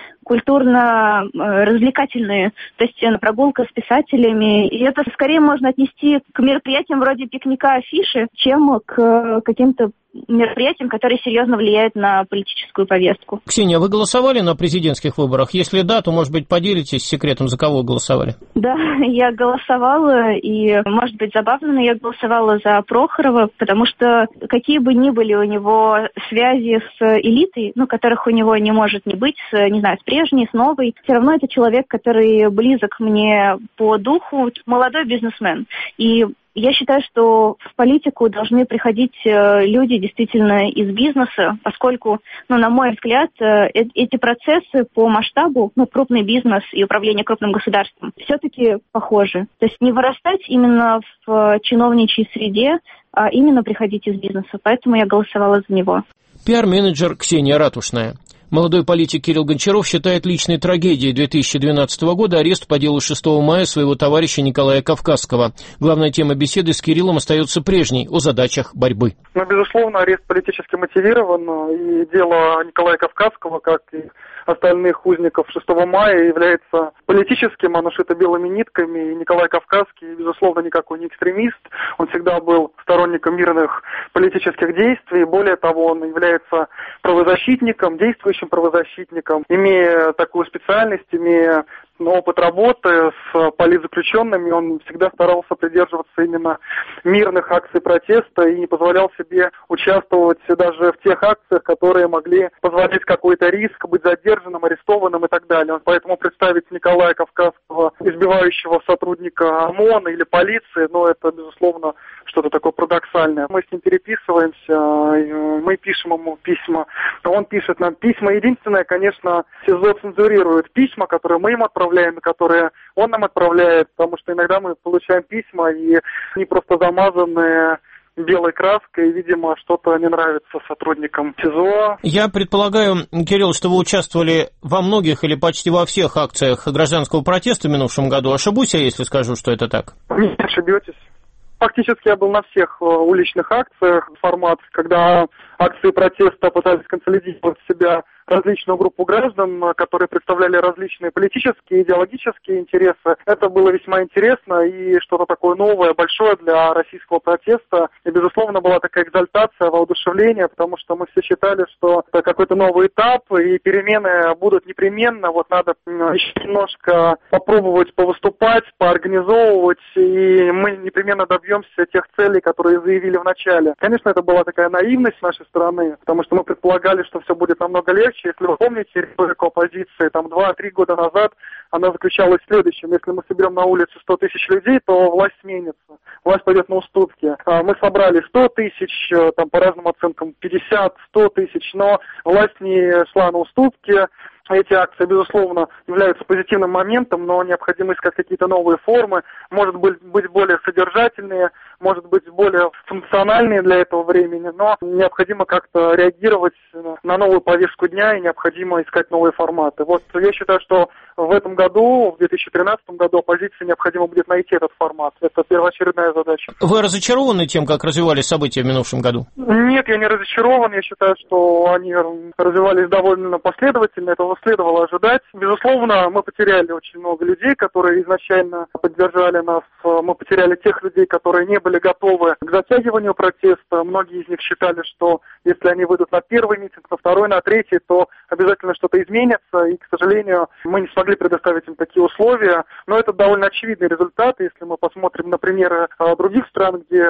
культурно-развлекательные. То есть прогулка с писателями. И это скорее можно отнести к мероприятиям вроде пикника афиши, чем к каким-то мероприятиям, которые серьезно влияют на политическую повестку. Ксения, вы голосовали на президентских выборах? Если да, то, может быть, поделитесь секретом, за кого вы голосовали? Да, я голосовала, и, может быть, забавно, но я голосовала за Прохорова, потому что какие бы ни были у него связи с элитой, ну, которых у него не может не быть, с, не знаю, с прежней, с новой, все равно это человек, который близок мне по духу, молодой бизнесмен. И я считаю, что в политику должны приходить люди действительно из бизнеса, поскольку, ну, на мой взгляд, эти процессы по масштабу, ну, крупный бизнес и управление крупным государством, все-таки похожи. То есть не вырастать именно в чиновничьей среде, а именно приходить из бизнеса. Поэтому я голосовала за него. Пиар-менеджер Ксения Ратушная. Молодой политик Кирилл Гончаров считает личной трагедией две тысячи двенадцатого года арест по делу шестого мая своего товарища Николая Кавказского. Главная тема беседы с Кириллом остается прежней – о задачах борьбы. Ну, безусловно, арест политически мотивирован, и дело Николая Кавказского, как и остальных узников шестого мая, является политическим, оно шито белыми нитками, и Николай Кавказский, безусловно, никакой не экстремист, он всегда был сторонником мирных политических действий, более того, он является правозащитником, действующим правозащитником, имея такую специальность, имея опыт работы с политзаключенными, он всегда старался придерживаться именно мирных акций протеста и не позволял себе участвовать даже в тех акциях, которые могли позволить какой-то риск быть задержанным, арестованным и так далее. Поэтому представить Николая Кавказского, избивающего сотрудника ОМОНа или полиции, ну, это, безусловно, что-то такое парадоксальное. Мы с ним переписываемся, мы пишем ему письма, он пишет нам письма. Единственное, конечно, СИЗО цензурирует письма, которые мы им отправляем, которые он нам отправляет, потому что иногда мы получаем письма, и они просто замазаны белой краской, и, видимо, что-то не нравится сотрудникам СИЗО. Я предполагаю, Кирилл, что вы участвовали во многих или почти во всех акциях гражданского протеста в минувшем году. Ошибусь я, если скажу, что это так? Не ошибетесь. Фактически я был на всех уличных акциях. Формат, когда акции протеста пытались консолидировать в себя различную группу граждан, которые представляли различные политические, идеологические интересы. Это было весьма интересно и что-то такое новое, большое для российского протеста. И, безусловно, была такая экзальтация, воодушевление, потому что мы все считали, что это какой-то новый этап, и перемены будут непременно. Вот надо еще немножко попробовать повыступать, поорганизовывать, и мы непременно добьемся тех целей, которые заявили в начале. Конечно, это была такая наивность с нашей стороны, потому что мы предполагали, что все будет намного легче. Если вы помните риторику оппозиции, там два-три года назад она заключалась в следующем. Если мы соберем на улице сто тысяч людей, то власть сменится. Власть пойдет на уступки. Мы собрали сто тысяч, там по разным оценкам пятьдесят-сто тысяч, но власть не шла на уступки. Эти акции, безусловно, являются позитивным моментом, но необходимо искать какие-то новые формы, может быть, быть более содержательные, может быть, более функциональные для этого времени, но необходимо как-то реагировать на новую повестку дня и необходимо искать новые форматы. Вот я считаю, что в этом году, в две тысячи тринадцатом году, оппозиции необходимо будет найти этот формат. Это первоочередная задача. Вы разочарованы тем, как развивались события в минувшем году? Нет, я не разочарован. Я считаю, что они развивались довольно последовательно. Этого следовало ожидать. Безусловно, мы потеряли очень много людей, которые изначально поддержали нас. Мы потеряли тех людей, которые не были готовы к затягиванию протеста. Многие из них считали, что если они выйдут на первый митинг, на второй, на третий, то обязательно что-то изменится. И, к сожалению, мы не смогли предоставить им такие условия. Но это довольно очевидный результат. Если мы посмотрим на примеры других стран, где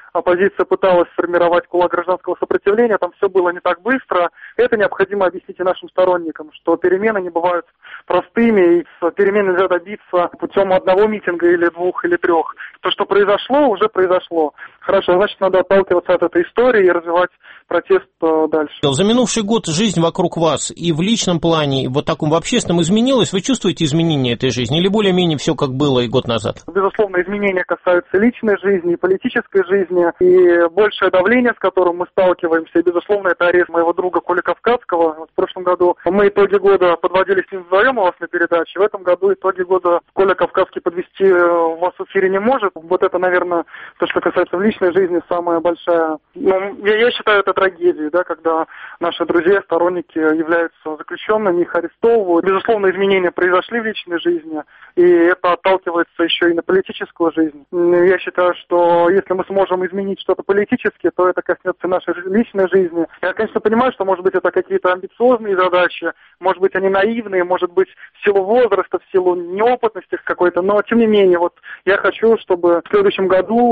оппозиция пыталась сформировать кулак гражданского сопротивления, там все было не так быстро. Это необходимо объяснить и нашим сторонникам, что перемены не бывают простыми, и перемен нельзя добиться путем одного митинга или двух, или трех. То, что произошло, уже произошло. Хорошо, значит, надо отталкиваться от этой истории и развивать протест дальше. За минувший год жизнь вокруг вас и в личном плане, и вот таком в общественном изменилась? Вы чувствуете изменения этой жизни или более-менее все как было и год назад? Безусловно, изменения касаются личной жизни и политической жизни, и большее давление, с которым мы сталкиваемся, и, безусловно, это арест моего друга Коли Кавказского. Вот в прошлом году мы итоги года подводили с ним вдвоем у вас на передаче, в этом году итоги года Коля Кавказский подвести вас в эфире не может. Вот это, наверное, то, что касается в личной жизни, самая большая... Ну, я, я считаю это трагедией, да, когда наши друзья, сторонники являются заключенными, их арестовывают. Безусловно, изменения произошли в личной жизни, и это отталкивается еще и на политическую жизнь. Я считаю, что если мы сможем изменить что-то политически, то это коснется нашей личной жизни. Я, конечно, понимаю, что, может быть, это какие-то амбициозные задачи, может быть, они наивные, может быть, в силу возраста, в силу неопытности какой-то, но, тем не менее, вот я хочу, чтобы в следующем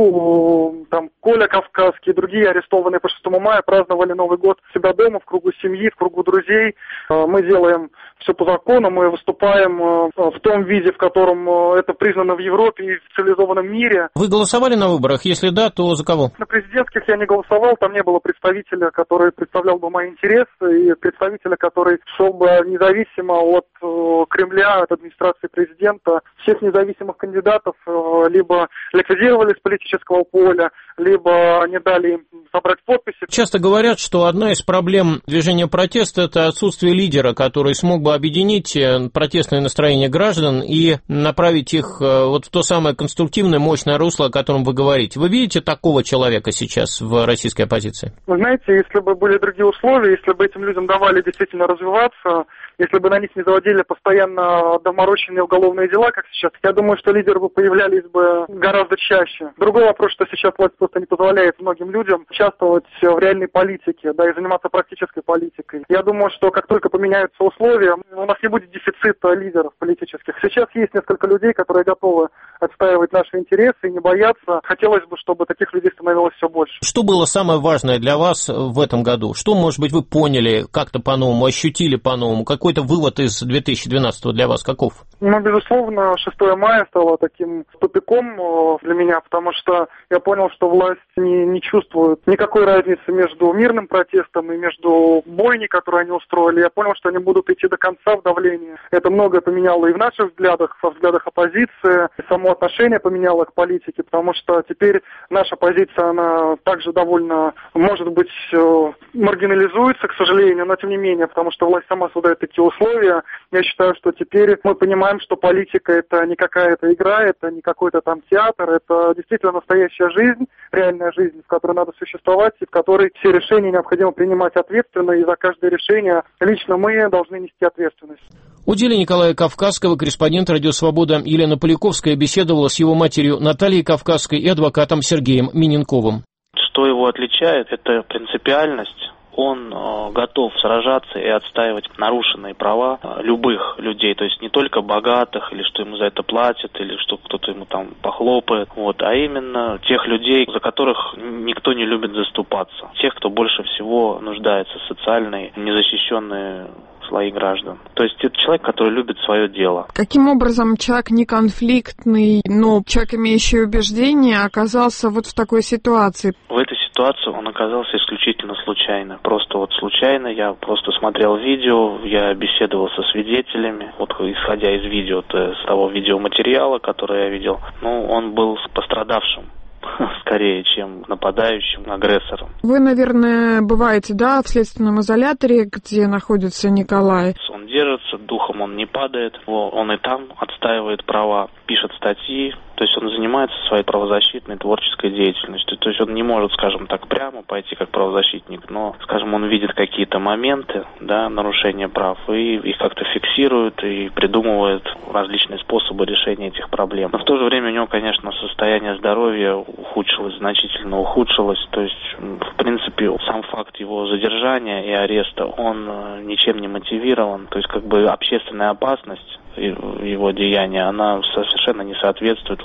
году там Коля Кавказский и другие арестованные по шестому мая праздновали Новый год у себя дома, в кругу семьи, в кругу друзей. Мы делаем все по закону, мы выступаем в том виде, в котором это признано в Европе и в цивилизованном мире. Вы голосовали на выборах? Если да, то за кого? На президентских я не голосовал, там не было представителя, который представлял бы мои интересы, и представителя, который шел бы независимо от Кремля, от администрации президента. Всех независимых кандидатов либо ликвидировали с политического поля, либо не дали им собрать подписи. Часто говорят, что одна из проблем движения протеста – это отсутствие лидера, который смог бы объединить протестное настроение граждан и направить их вот в то самое конструктивное, мощное русло, о котором вы говорите. Вы видите такого человека сейчас в российской оппозиции? Вы знаете, если бы были другие условия, если бы этим людям давали действительно развиваться, если бы на них не заводили постоянно доморощенные уголовные дела, как сейчас, я думаю, что лидеры бы появлялись бы гораздо чаще. Другой вопрос, что сейчас власть просто не позволяет многим людям участвовать в реальной политике, да, и заниматься практической политикой. Я думаю, что как только поменяются условия, у нас не будет дефицита лидеров политических. Сейчас есть несколько людей, которые готовы отстаивать наши интересы и не бояться. Хотелось бы, чтобы таких людей становилось все больше. Что было самое важное для вас в этом году? Что, может быть, вы поняли как-то по-новому, ощутили по-новому? Какой-то вывод из две тысячи двенадцатого для вас каков? Ну, безусловно, шестое мая стало таким тупиком для меня, потому что я понял, что власть не, не чувствует никакой разницы между мирным протестом и между бойней, которые они устроили. Я понял, что они будут идти до конца в давлении. Это многое поменяло и в наших взглядах, во взглядах оппозиции, и само отношение поменяло к политике, потому что теперь наша позиция, она также довольно, может быть, маргинализуется, к сожалению, но тем не менее, потому что власть сама создает такие условия. Я считаю, что теперь мы понимаем, что политика – это не какая-то игра, это не какой-то там театр, это действительно настоящая жизнь, реальная жизнь, в которой надо существовать, и в которой все решения необходимо принимать ответственно, и за каждое решение лично мы должны нести ответственность. У деле Николая Кавказского корреспондент «Радио Свобода» Елена Поляковская беседовала с его матерью Натальей Кавказской и адвокатом Сергеем Миненковым. Что его отличает, это принципиальность. Он э, готов сражаться и отстаивать нарушенные права э, любых людей, то есть не только богатых, или что ему за это платят, или что кто-то ему там похлопает, вот, а именно тех людей, за которых никто не любит заступаться, тех, кто больше всего нуждается, социальные, незащищенные слои граждан. То есть это человек, который любит свое дело. Каким образом человек неконфликтный, но человек, имеющий убеждения, оказался вот в такой ситуации? В этой ситуации он оказался исключительно случайно. Просто вот случайно. Я просто смотрел видео, я беседовал со свидетелями. Вот исходя из видео, то, с того видеоматериала, который я видел, ну, он был пострадавшим скорее, чем нападающим, агрессором. Вы, наверное, бываете, да, в следственном изоляторе, где находится Николай? Он держится, духом он не падает, он и там отстаивает права, пишет статьи, то есть он занимается своей правозащитной творческой деятельностью. То есть он не может, скажем так, прямо пойти как правозащитник, но, скажем, он видит какие-то моменты, да, нарушения прав, и их как-то фиксирует и придумывает различные способы решения этих проблем. Но в то же время у него, конечно, состояние здоровья ухудшилось, значительно ухудшилось. То есть, в принципе, сам факт его задержания и ареста, он ничем не мотивирован. То есть, как бы общественная опасность его деяния, она совершенно не соответствует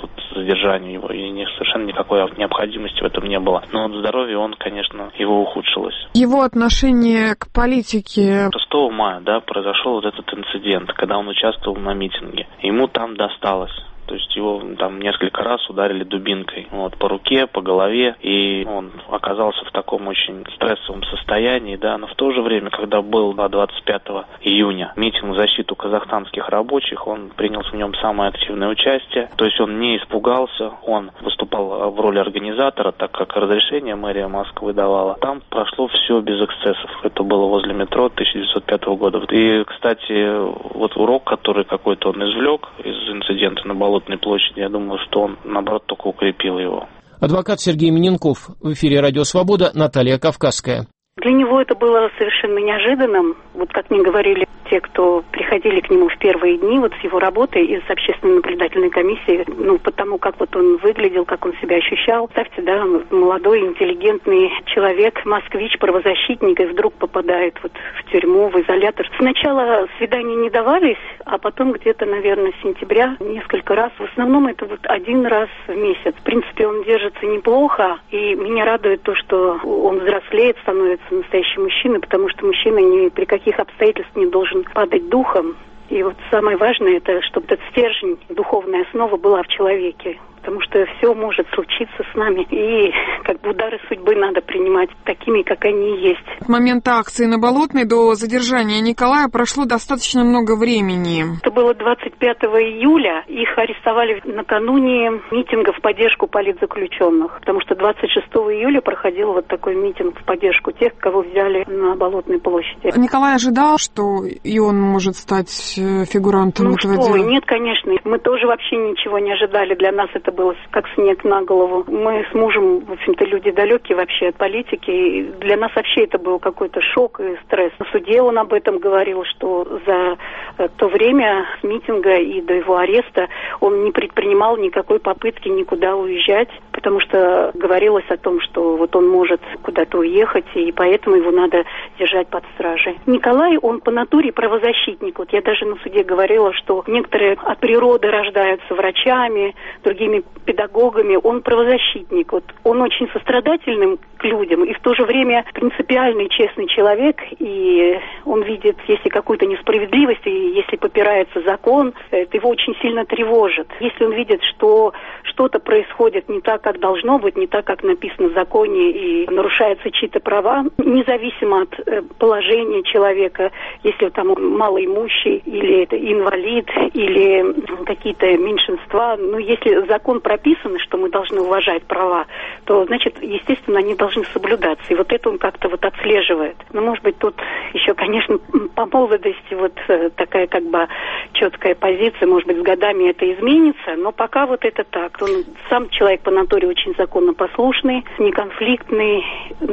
вот задержанию его, и не, совершенно никакой необходимости в этом не было. Но вот здоровье, он, конечно, его ухудшилось. Его отношение к политике... шестого мая, да, произошел вот этот инцидент, когда он участвовал на митинге. Ему там досталось. То есть его там несколько раз ударили дубинкой, вот, по руке, по голове, и он оказался в таком очень стрессовом состоянии, да, но в то же время, когда был двадцать пятого июня митинг в защиту казахстанских рабочих, он принял в нем самое активное участие, то есть он не испугался, он выступал в роли организатора, так как разрешение мэрия Москвы давала. Там прошло все без эксцессов, это было возле метро тысяча девятьсот пятого года. И, кстати, вот урок, который какой-то он извлек из инцидента на Болотной площади, я думаю, что он, наоборот, только укрепил его. Адвокат Сергей Миненков. В эфире «Радио Свобода» Наталья Кавказская. Для него это было совершенно неожиданным. Вот как мне говорили те, кто приходили к нему в первые дни, вот с его работой из общественной наблюдательной комиссии, ну, потому как вот он выглядел, как он себя ощущал. Представьте, да, молодой, интеллигентный человек, москвич, правозащитник, и вдруг попадает вот в тюрьму, в изолятор. Сначала свидания не давались, а потом где-то, наверное, с сентября несколько раз. В основном это вот один раз в месяц. В принципе, он держится неплохо, и меня радует то, что он взрослеет, становится настоящий мужчина, потому что мужчина ни при каких обстоятельствах не должен падать духом. И вот самое важное, это чтобы этот стержень, духовная основа была в человеке. Потому что все может случиться с нами. И как бы удары судьбы надо принимать такими, как они есть. С момента акции на Болотной до задержания Николая прошло достаточно много времени. Это было двадцать пятого июля. Их арестовали накануне митинга в поддержку политзаключенных. Потому что двадцать шестого июля проходил вот такой митинг в поддержку тех, кого взяли на Болотной площади. Николай ожидал, что и он может стать фигурантом ну этого что дела? Нет, конечно. Мы тоже вообще ничего не ожидали. Для нас это было как снег на голову. Мы с мужем, в общем-то, люди далекие вообще от политики. И для нас вообще это был какой-то шок и стресс. На суде он об этом говорил, что за то время с митинга и до его ареста он не предпринимал никакой попытки никуда уезжать, потому что говорилось о том, что вот он может куда-то уехать, и поэтому его надо держать под стражей. Николай, он по натуре правозащитник. Вот я даже на суде говорила, что некоторые от природы рождаются врачами, другими педагогами. Он правозащитник. Вот он очень сострадательным к людям и в то же время принципиальный, честный человек. И он видит, если какую-то несправедливость, и если попирается закон, это его очень сильно тревожит. Если он видит, что что-то происходит не так, как должно быть, не так, как написано в законе, и нарушаются чьи-то права, независимо от положения человека, если там малоимущий, или это инвалид, или какие-то меньшинства, ну, если закон прописан, что мы должны уважать права, то, значит, естественно, они должны соблюдаться. И вот это он как-то вот отслеживает. Но, может быть, тут еще, конечно, по молодости вот такая как бы четкая позиция, может быть, с годами это изменится, но пока вот это так. Он сам человек по натуре очень законопослушный, неконфликтный,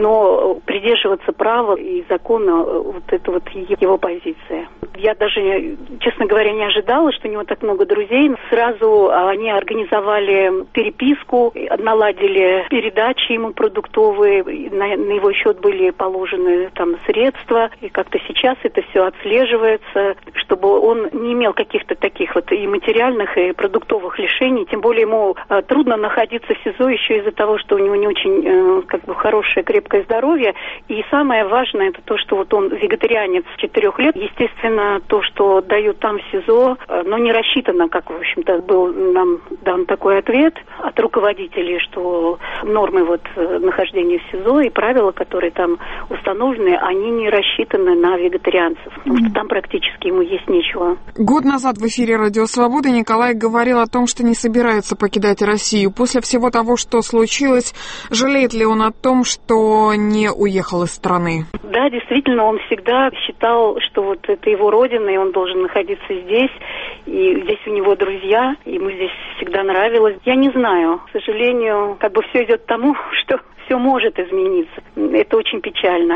но придерживаться права и закона, вот это вот его позиция. Я даже, честно говоря, не ожидала, что у него так много друзей. Сразу они организовали переписку, наладили передачи ему продуктовые, на, на его счет были положены там средства, и как-то сейчас это все отслеживается, чтобы он не имел каких-то таких вот и материальных, и продуктовых лишений, тем более ему э, трудно находиться в СИЗО еще из-за того, что у него не очень э, как бы хорошее, крепкое здоровье, и самое важное это то, что вот он вегетарианец с четырех лет, естественно, то, что дают там в СИЗО, э, но не рассчитано, как, в общем-то, был нам дан такой ответ от руководителей, что нормы вот нахождения в СИЗО и правила, которые там установлены, они не рассчитаны на вегетарианцев, потому что там практически ему есть нечего. Год назад в эфире «Радио Свобода» Николай говорил о том, что не собирается покидать Россию. После всего того, что случилось, жалеет ли он о том, что не уехал из страны? Да, действительно, он всегда считал, что вот это его родина, и он должен находиться здесь, и здесь у него друзья, ему здесь всегда нравилось. Я не знаю, к сожалению, как бы все идет к тому, что все может измениться. Это очень печально,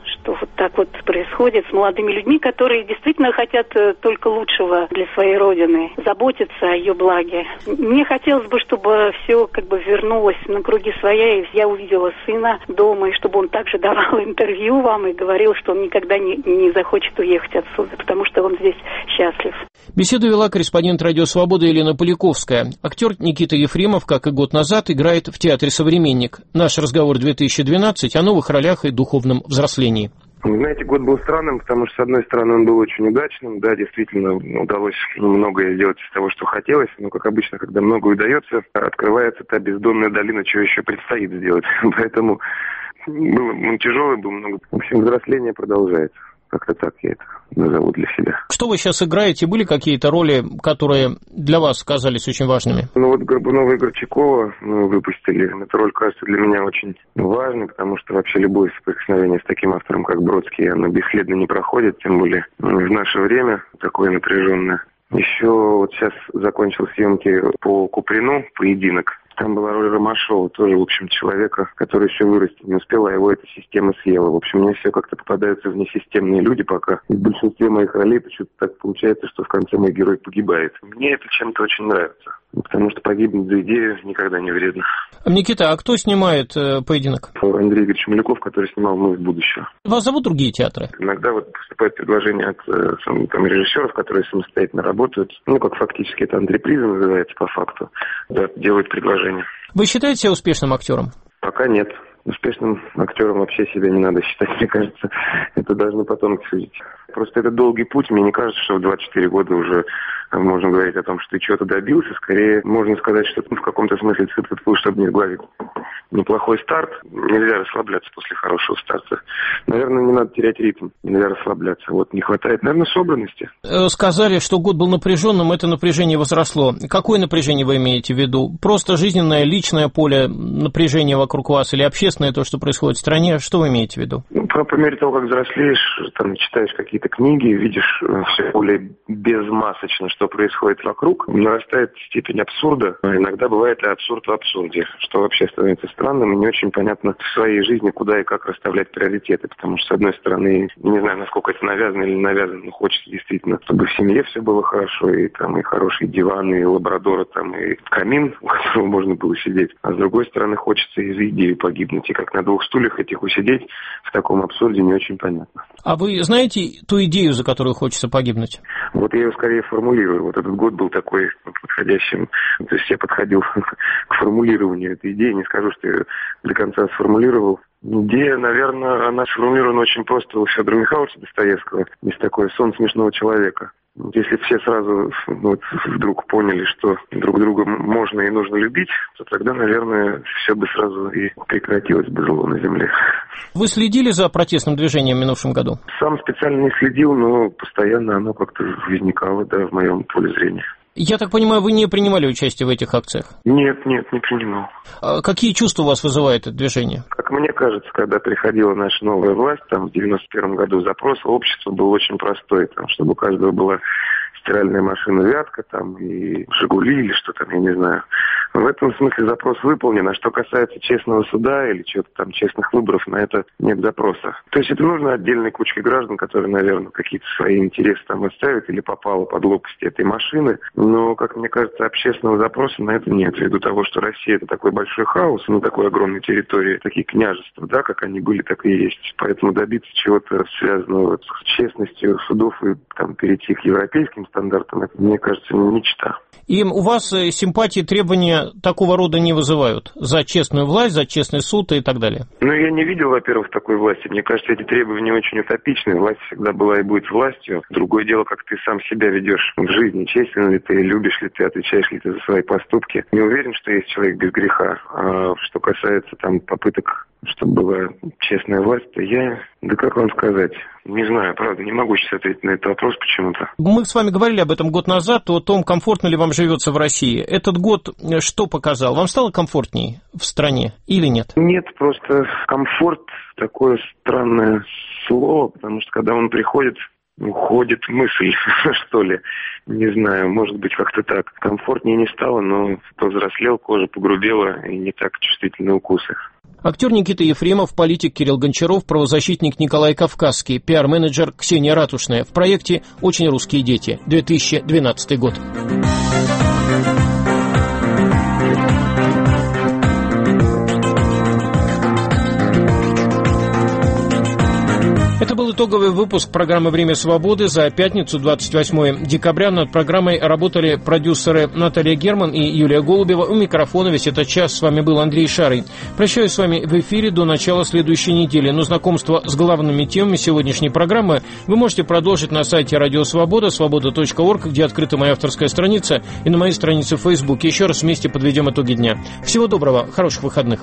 что вот так вот происходит с молодыми людьми, которые действительно хотят только лучшего для своей родины, заботятся о ее благе. Мне хотелось бы, чтобы все как бы вернулось на круги своя, и я увидела сына дома, и чтобы он также давал интервью вам и говорил, что он никогда не, не захочет уехать отсюда, потому что он здесь счастлив. Беседу вела корреспондент «Радио Свобода» Елена Поляковская. Актер Никита Ефремов, как и год назад, играет в театре «Современник». Наш разговор две тысячи двенадцать о новых ролях и духовном взрослении. Вы знаете, год был странным, потому что, с одной стороны, он был очень удачным. Да, действительно, удалось многое сделать из того, что хотелось. Но, как обычно, когда многое удается, открывается та бездонная долина, чего еще предстоит сделать. Поэтому было, он тяжелый был много. В общем, взросление продолжается. Как-то так я это назову для себя. Что вы сейчас играете? Были какие-то роли, которые для вас казались очень важными? Ну вот Горбунова и Горчакова мы выпустили. Эта роль кажется для меня очень важной, потому что вообще любое соприкосновение с таким автором, как Бродский, оно бесследно не проходит, тем более в наше время такое напряженное. Еще вот сейчас закончил съемки по Куприну «Поединок». Там была роль Ромашова, тоже, в общем, человека, который еще вырасти не успел, а его эта система съела. В общем, мне все как-то попадаются внесистемные люди пока. И в большинстве моих ролей почему-то так получается, что в конце мой герой погибает. Мне это чем-то очень нравится, потому что погибнуть за идею никогда не вредно. Никита, а кто снимает э, «Поединок»? Андрей Игоревич Малюков, который снимал «Мы из будущего». Вас зовут другие театры? Иногда вот поступают предложения от э, там, режиссеров, которые самостоятельно работают. Ну, как фактически это антреприза называется по факту. Да, делают предложения. Вы считаете себя успешным актером? Пока нет. Успешным актером вообще себя не надо считать, мне кажется. Это должны потомки судить. Просто это долгий путь. Мне не кажется, что в двадцать четыре года уже можно говорить о том, что ты чего-то добился. Скорее, можно сказать, что ну, в каком-то смысле цифр был, чтобы не сглазить. Неплохой старт. Нельзя расслабляться после хорошего старта. Наверное, не надо терять ритм. Нельзя расслабляться. Вот не хватает, наверное, собранности. Сказали, что год был напряженным, это напряжение возросло. Какое напряжение вы имеете в виду? Просто жизненное, личное поле напряжения вокруг вас или общественное, то, что происходит в стране? Что вы имеете в виду? Ну, по, по мере того, как взрослеешь, там, читаешь какие-то книги, видишь все более безмасочно, что происходит вокруг, нарастает степень абсурда. Иногда бывает и абсурд в абсурде, что вообще становится странным и не очень понятно в своей жизни, куда и как расставлять приоритеты. Потому что, с одной стороны, не знаю, насколько это навязано или не навязано, но хочется действительно, чтобы в семье все было хорошо, и там и хороший диван, и лабрадора, там, и камин, у которого можно было сидеть. А с другой стороны, хочется из-за идеи погибнуть. И как на двух стульях этих усидеть в таком абсурде не очень понятно. А вы знаете ту идею, за которую хочется погибнуть? Вот я ее скорее формулирую. Вот этот год был такой подходящим. То есть я подходил к формулированию этой идеи. Не скажу, что я до конца сформулировал. Идея, наверное, она сформулирована очень просто у Федора Михайловича Достоевского. Есть такой «Сон смешного человека». Если все сразу вот, вдруг поняли, что друг друга можно и нужно любить, то тогда, наверное, все бы сразу и прекратилось бы зло на земле. Вы следили за протестным движением в минувшем году? Сам специально не следил, но постоянно оно как-то возникало, да, в моем поле зрения. Я так понимаю, вы не принимали участие в этих акциях? Нет, нет, не принимал. А какие чувства у вас вызывает это движение? Как мне кажется, когда приходила наша новая власть, там в девяносто первом году запрос общества был очень простой, там, чтобы у каждого была стиральная машина «Вятка», там, и «Жигули» или что там, я не знаю. В этом смысле запрос выполнен. А что касается честного суда или чего-то там, честных выборов, на это нет запроса. То есть это нужно отдельной кучке граждан, которые, наверное, какие-то свои интересы там отставят или попало под лопасти этой машины. Но, как мне кажется, общественного запроса на это нет. Ввиду того, что Россия — это такой большой хаос, на такой огромной территории, такие княжества, да, как они были, так и есть. Поэтому добиться чего-то связанного вот с честностью судов и там перейти к европейским стандартам, это, мне кажется, мечта. И у вас симпатии, требования такого рода не вызывают? За честную власть, за честный суд и так далее? Ну, я не видел, во-первых, такой власти. Мне кажется, эти требования очень утопичны. Власть всегда была и будет властью. Другое дело, как ты сам себя ведешь в жизни. Честен ли ты, любишь ли ты, отвечаешь ли ты за свои поступки. Не уверен, что есть человек без греха. А что касается там попыток, чтобы была честная власть, то я, да как вам сказать, не знаю, правда, не могу сейчас ответить на этот вопрос почему-то. Мы с вами говорили об этом год назад, о том, комфортно ли вам живется в России. Этот год что показал? Вам стало комфортнее в стране или нет? Нет, просто комфорт такое странное слово, потому что когда он приходит, уходит мысль, что ли. Не знаю, может быть, как-то так. Комфортнее не стало, но повзрослел, кожа погрубела и не так чувствительны укусы. Актер Никита Ефремов, политик Кирилл Гончаров, правозащитник Николай Кавказский, пиар-менеджер Ксения Ратушная в проекте «Очень русские дети», две тысячи двенадцатый год. Это был итоговый выпуск программы «Время свободы» за пятницу, двадцать восьмое декабря. Над программой работали продюсеры Наталья Герман и Юлия Голубева. У микрофона весь этот час с вами был Андрей Шарый. Прощаюсь с вами в эфире до начала следующей недели. Но знакомство с главными темами сегодняшней программы вы можете продолжить на сайте Радио Свобода, свобода точка орг, где открыта моя авторская страница, и на моей странице в Фейсбуке. Еще раз вместе подведем итоги дня. Всего доброго, хороших выходных.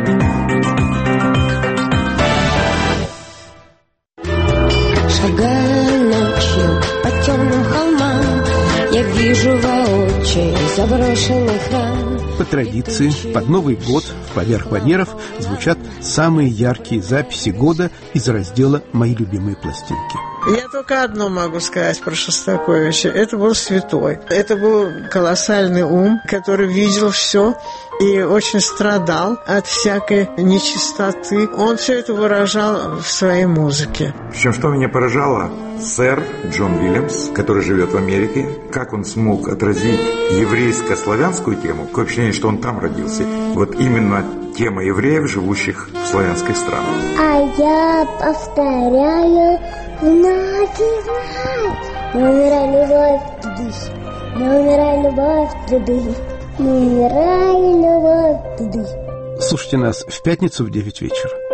Шагая ночью по темным холмам, я вижу воочию заброшенный храм. По традиции, под Новый год в «Поверх барьеров» звучат самые яркие записи года из раздела «Мои любимые пластинки». Я только одно могу сказать про Шостаковича. Это был святой. Это был колоссальный ум, который видел все и очень страдал от всякой нечистоты. Он все это выражал в своей музыке. Причем, что меня поражало, сэр Джон Уильямс, который живет в Америке, как он смог отразить еврейско-славянскую тему, такое впечатление, что он там родился. Вот именно тема евреев, живущих в славянских странах. А я повторяю многие знать. Не умирай, любовь, тудысь. Не умирай, любовь, тудысь. Не умирай, любовь, тудысь. Слушайте нас в пятницу в девять вечера.